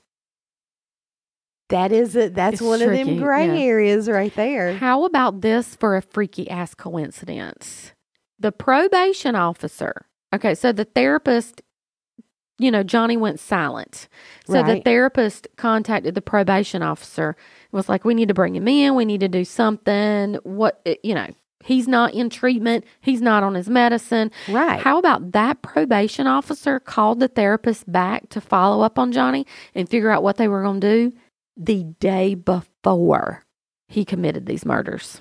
That's It's one of them tricky, gray yeah. areas right there. How about this for a freaky ass coincidence? The probation officer. Okay, so the therapist, Johnny went silent. So the Right. therapist contacted the probation officer and was like, we need to bring him in. We need to do something. He's not in treatment. He's not on his medicine. Right. How about that probation officer called the therapist back to follow up on Johnny and figure out what they were going to do the day before he committed these murders?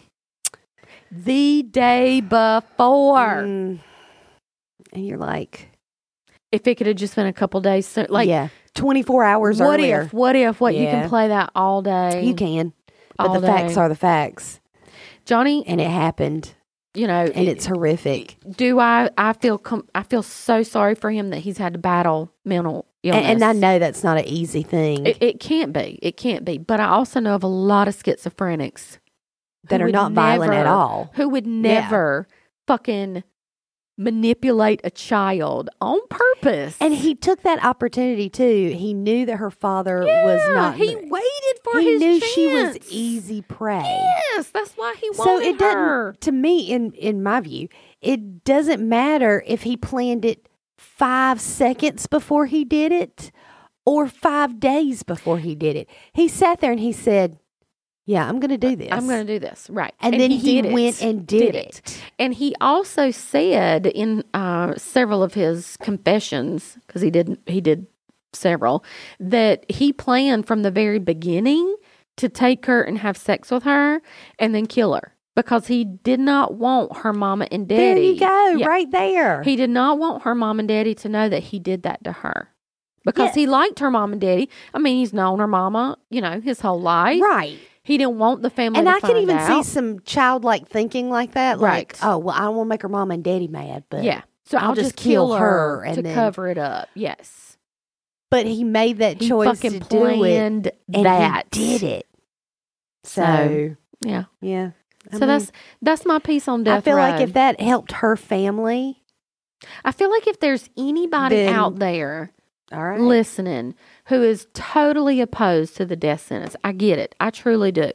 The day before. And you're like, If it could have just been a couple days soon. yeah, 24 hours what earlier. if, you Yeah. can play that all day. You can. But all the facts day. are the facts. Johnny, And it happened. And it's horrific. I feel so sorry for him that he's had to battle mental illness. And I know that's not an easy thing It can't be. It can't be. But I also know of a lot of schizophrenics that who are would not violent at never- all. who would never fucking manipulate a child on purpose. And he took that opportunity too. He knew that her father was not. He waited for he his knew chance. she was easy prey. Yes, that's why he So wanted it doesn't. her. To me, in my view, it doesn't matter if he planned it 5 seconds before he did it or 5 days before he did it. He sat there and he said, "Yeah, I'm going to do this. I'm going to do this." Right. And then he did it. went and did it. And he also said in several of his confessions, because he did several, that he planned from the very beginning to take her and have sex with her and then kill her because he did not want her mama and daddy. There you go, Yeah. right there. He did not want her mom and daddy to know that he did that to her because Yeah. he liked her mom and daddy. I mean, he's known her mama, his whole life. Right. He didn't want the family And to I can find even see out. some childlike thinking like that. Like, Right. oh, well, I don't want to make her mom and daddy mad, but Yeah. So I'll I'll just just kill kill her her and to then- cover it up. Yes. But he made that He choice fucking to do it, planned and that. he did it. So, Yeah. yeah. I So mean, that's my piece on death I feel like row. if that helped her family, I feel like if there's anybody Then- out there all right. listening who is totally opposed to the death sentence, I get it. I truly do.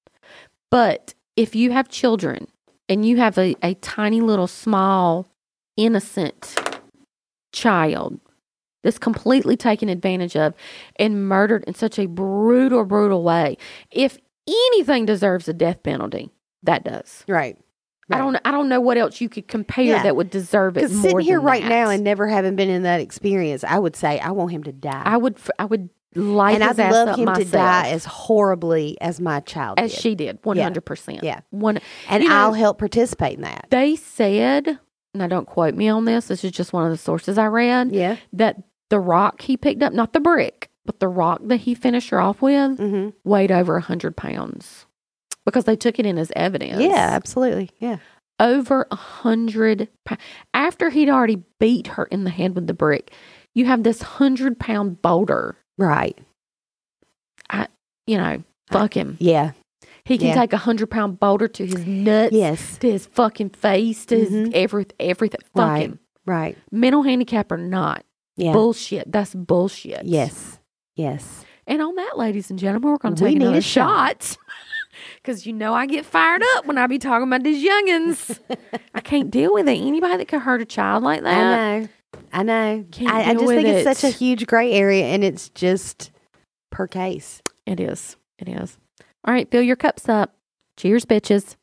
But if you have children and you have a tiny little small innocent child that's completely taken advantage of and murdered in such a brutal way, if anything deserves a death penalty, that does. Right. I don't know what else you could compare Yeah. that would deserve it Because more sitting here than right that. now and never having been in that experience, I would say I want him to die. I would light and his I'd ass love up him myself, to die as horribly as my child as did. she did, 100%. Yeah. One, And you know, I'll help participate in that. they said, now don't quote me on this, this is just one of the sources I read, Yeah. that the rock he picked up, not the brick, but the rock that he finished her off with, Mm-hmm. weighed over 100 pounds because they took it in as evidence. Yeah, absolutely. Yeah. Over 100 pounds. After he'd already beat her in the head with the brick, you have this 100-pound boulder. Right. Fuck him. Yeah. He can Yeah. take 100-pound boulder to his nuts, Yes. to his fucking face, to his Mhm. everything. Fuck Right. him. Right. Mental handicap or not. Yeah. Bullshit. That's bullshit. Yes. Yes. And on that, ladies and gentlemen, we're going to We take need another a shot. shot. Because I get fired up when I be talking about these youngins. I can't deal with it. Anybody that could hurt a child like that. I know. Can't I deal just with think it's it. such a huge gray area, and it's just per case. It is. It is. All right, fill your cups up. Cheers, bitches.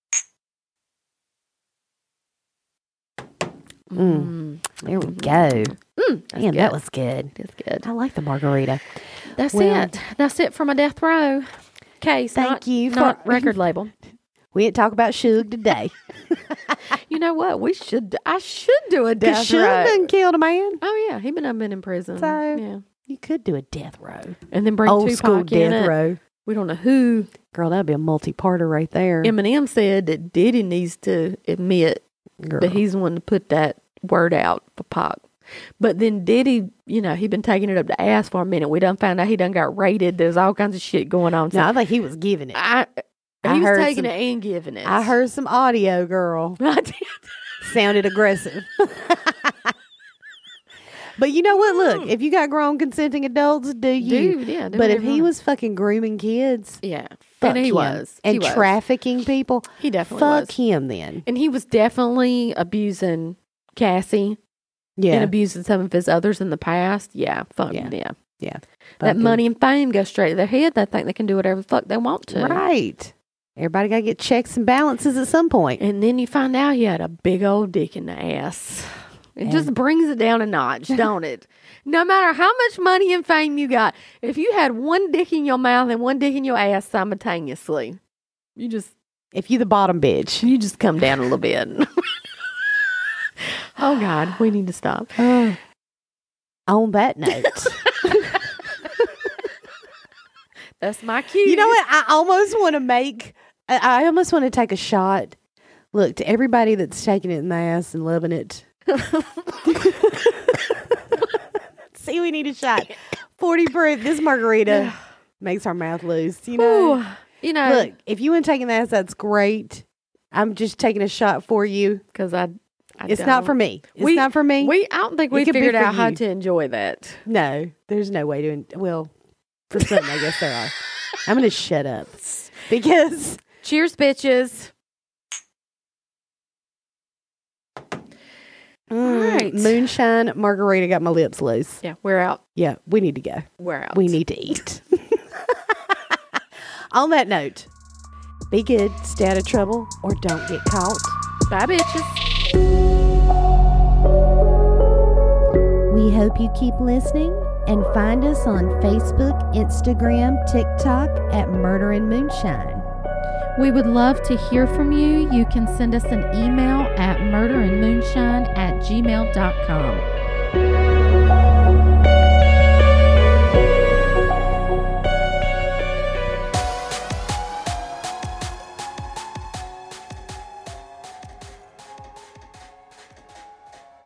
There we go. That's Damn, good. that was good. It's good. I like the margarita. That's Well- it. That's it for my death row case. Thank you for- not record label. We didn't talk about Suge today. You know what? I should do a Because death Suge row. done killed a man. Oh yeah, he been in prison. So- yeah, You could do a death row. and then bring Old Tupac school in death it. row. We don't know who. Girl, that'd be a multi-parter right there. Eminem said that Diddy needs to admit Girl. that he's the one to put that word out for Pac. But then Diddy, he been taking it up the ass for a minute. We done found out he done got raided. There's all kinds of shit going on. So No, I think he was giving it. he was taking it and giving it. I heard some audio, girl. I did. Sounded aggressive. But you know what? Look, if you got grown consenting adults, do you? Dude, yeah. But if he was fucking grooming kids, yeah. fuck And he him. was. And He was. trafficking people, He definitely fuck was. him then. And he was definitely abusing Cassie Yeah. and abusing some of his others in the past. Yeah. Fuck Yeah. yeah. Yeah. That Fucking- money and fame goes straight to their head. They think they can do whatever the fuck they want to. Right. Everybody got to get checks and balances at some point. And then you find out he had a big old dick in the ass. It just brings it down a notch, don't it? No matter how much money and fame you got, if you had one dick in your mouth and one dick in your ass simultaneously, you just If you the bottom bitch. come down a little bit. Oh God, we need to stop. On that note. That's my cue. You know what? I almost want to I almost want to take a shot. Look, to everybody that's taking it in the ass and loving it. See, we need a shot. 40 proof. This margarita makes our mouth loose. You know? Ooh, Look, if you want to take in the ass, that's great. I'm just taking a shot for you. because I It's not for me. It's not for me. I don't think It we could be figured for out how you. to enjoy that. No, there's no way to. Well, for some, I guess there are. I'm going to shut up because. Cheers, bitches. right. Moonshine margarita got my lips loose. Yeah, we're out. Yeah, we need to go. We're out. We need to eat. On that note, be good, stay out of trouble, or don't get caught. Bye, bitches. We hope you keep listening and find us on Facebook, Instagram, TikTok at Murder and Moonshine. We would love to hear from you. You can send us an email at murderandmoonshine@gmail.com.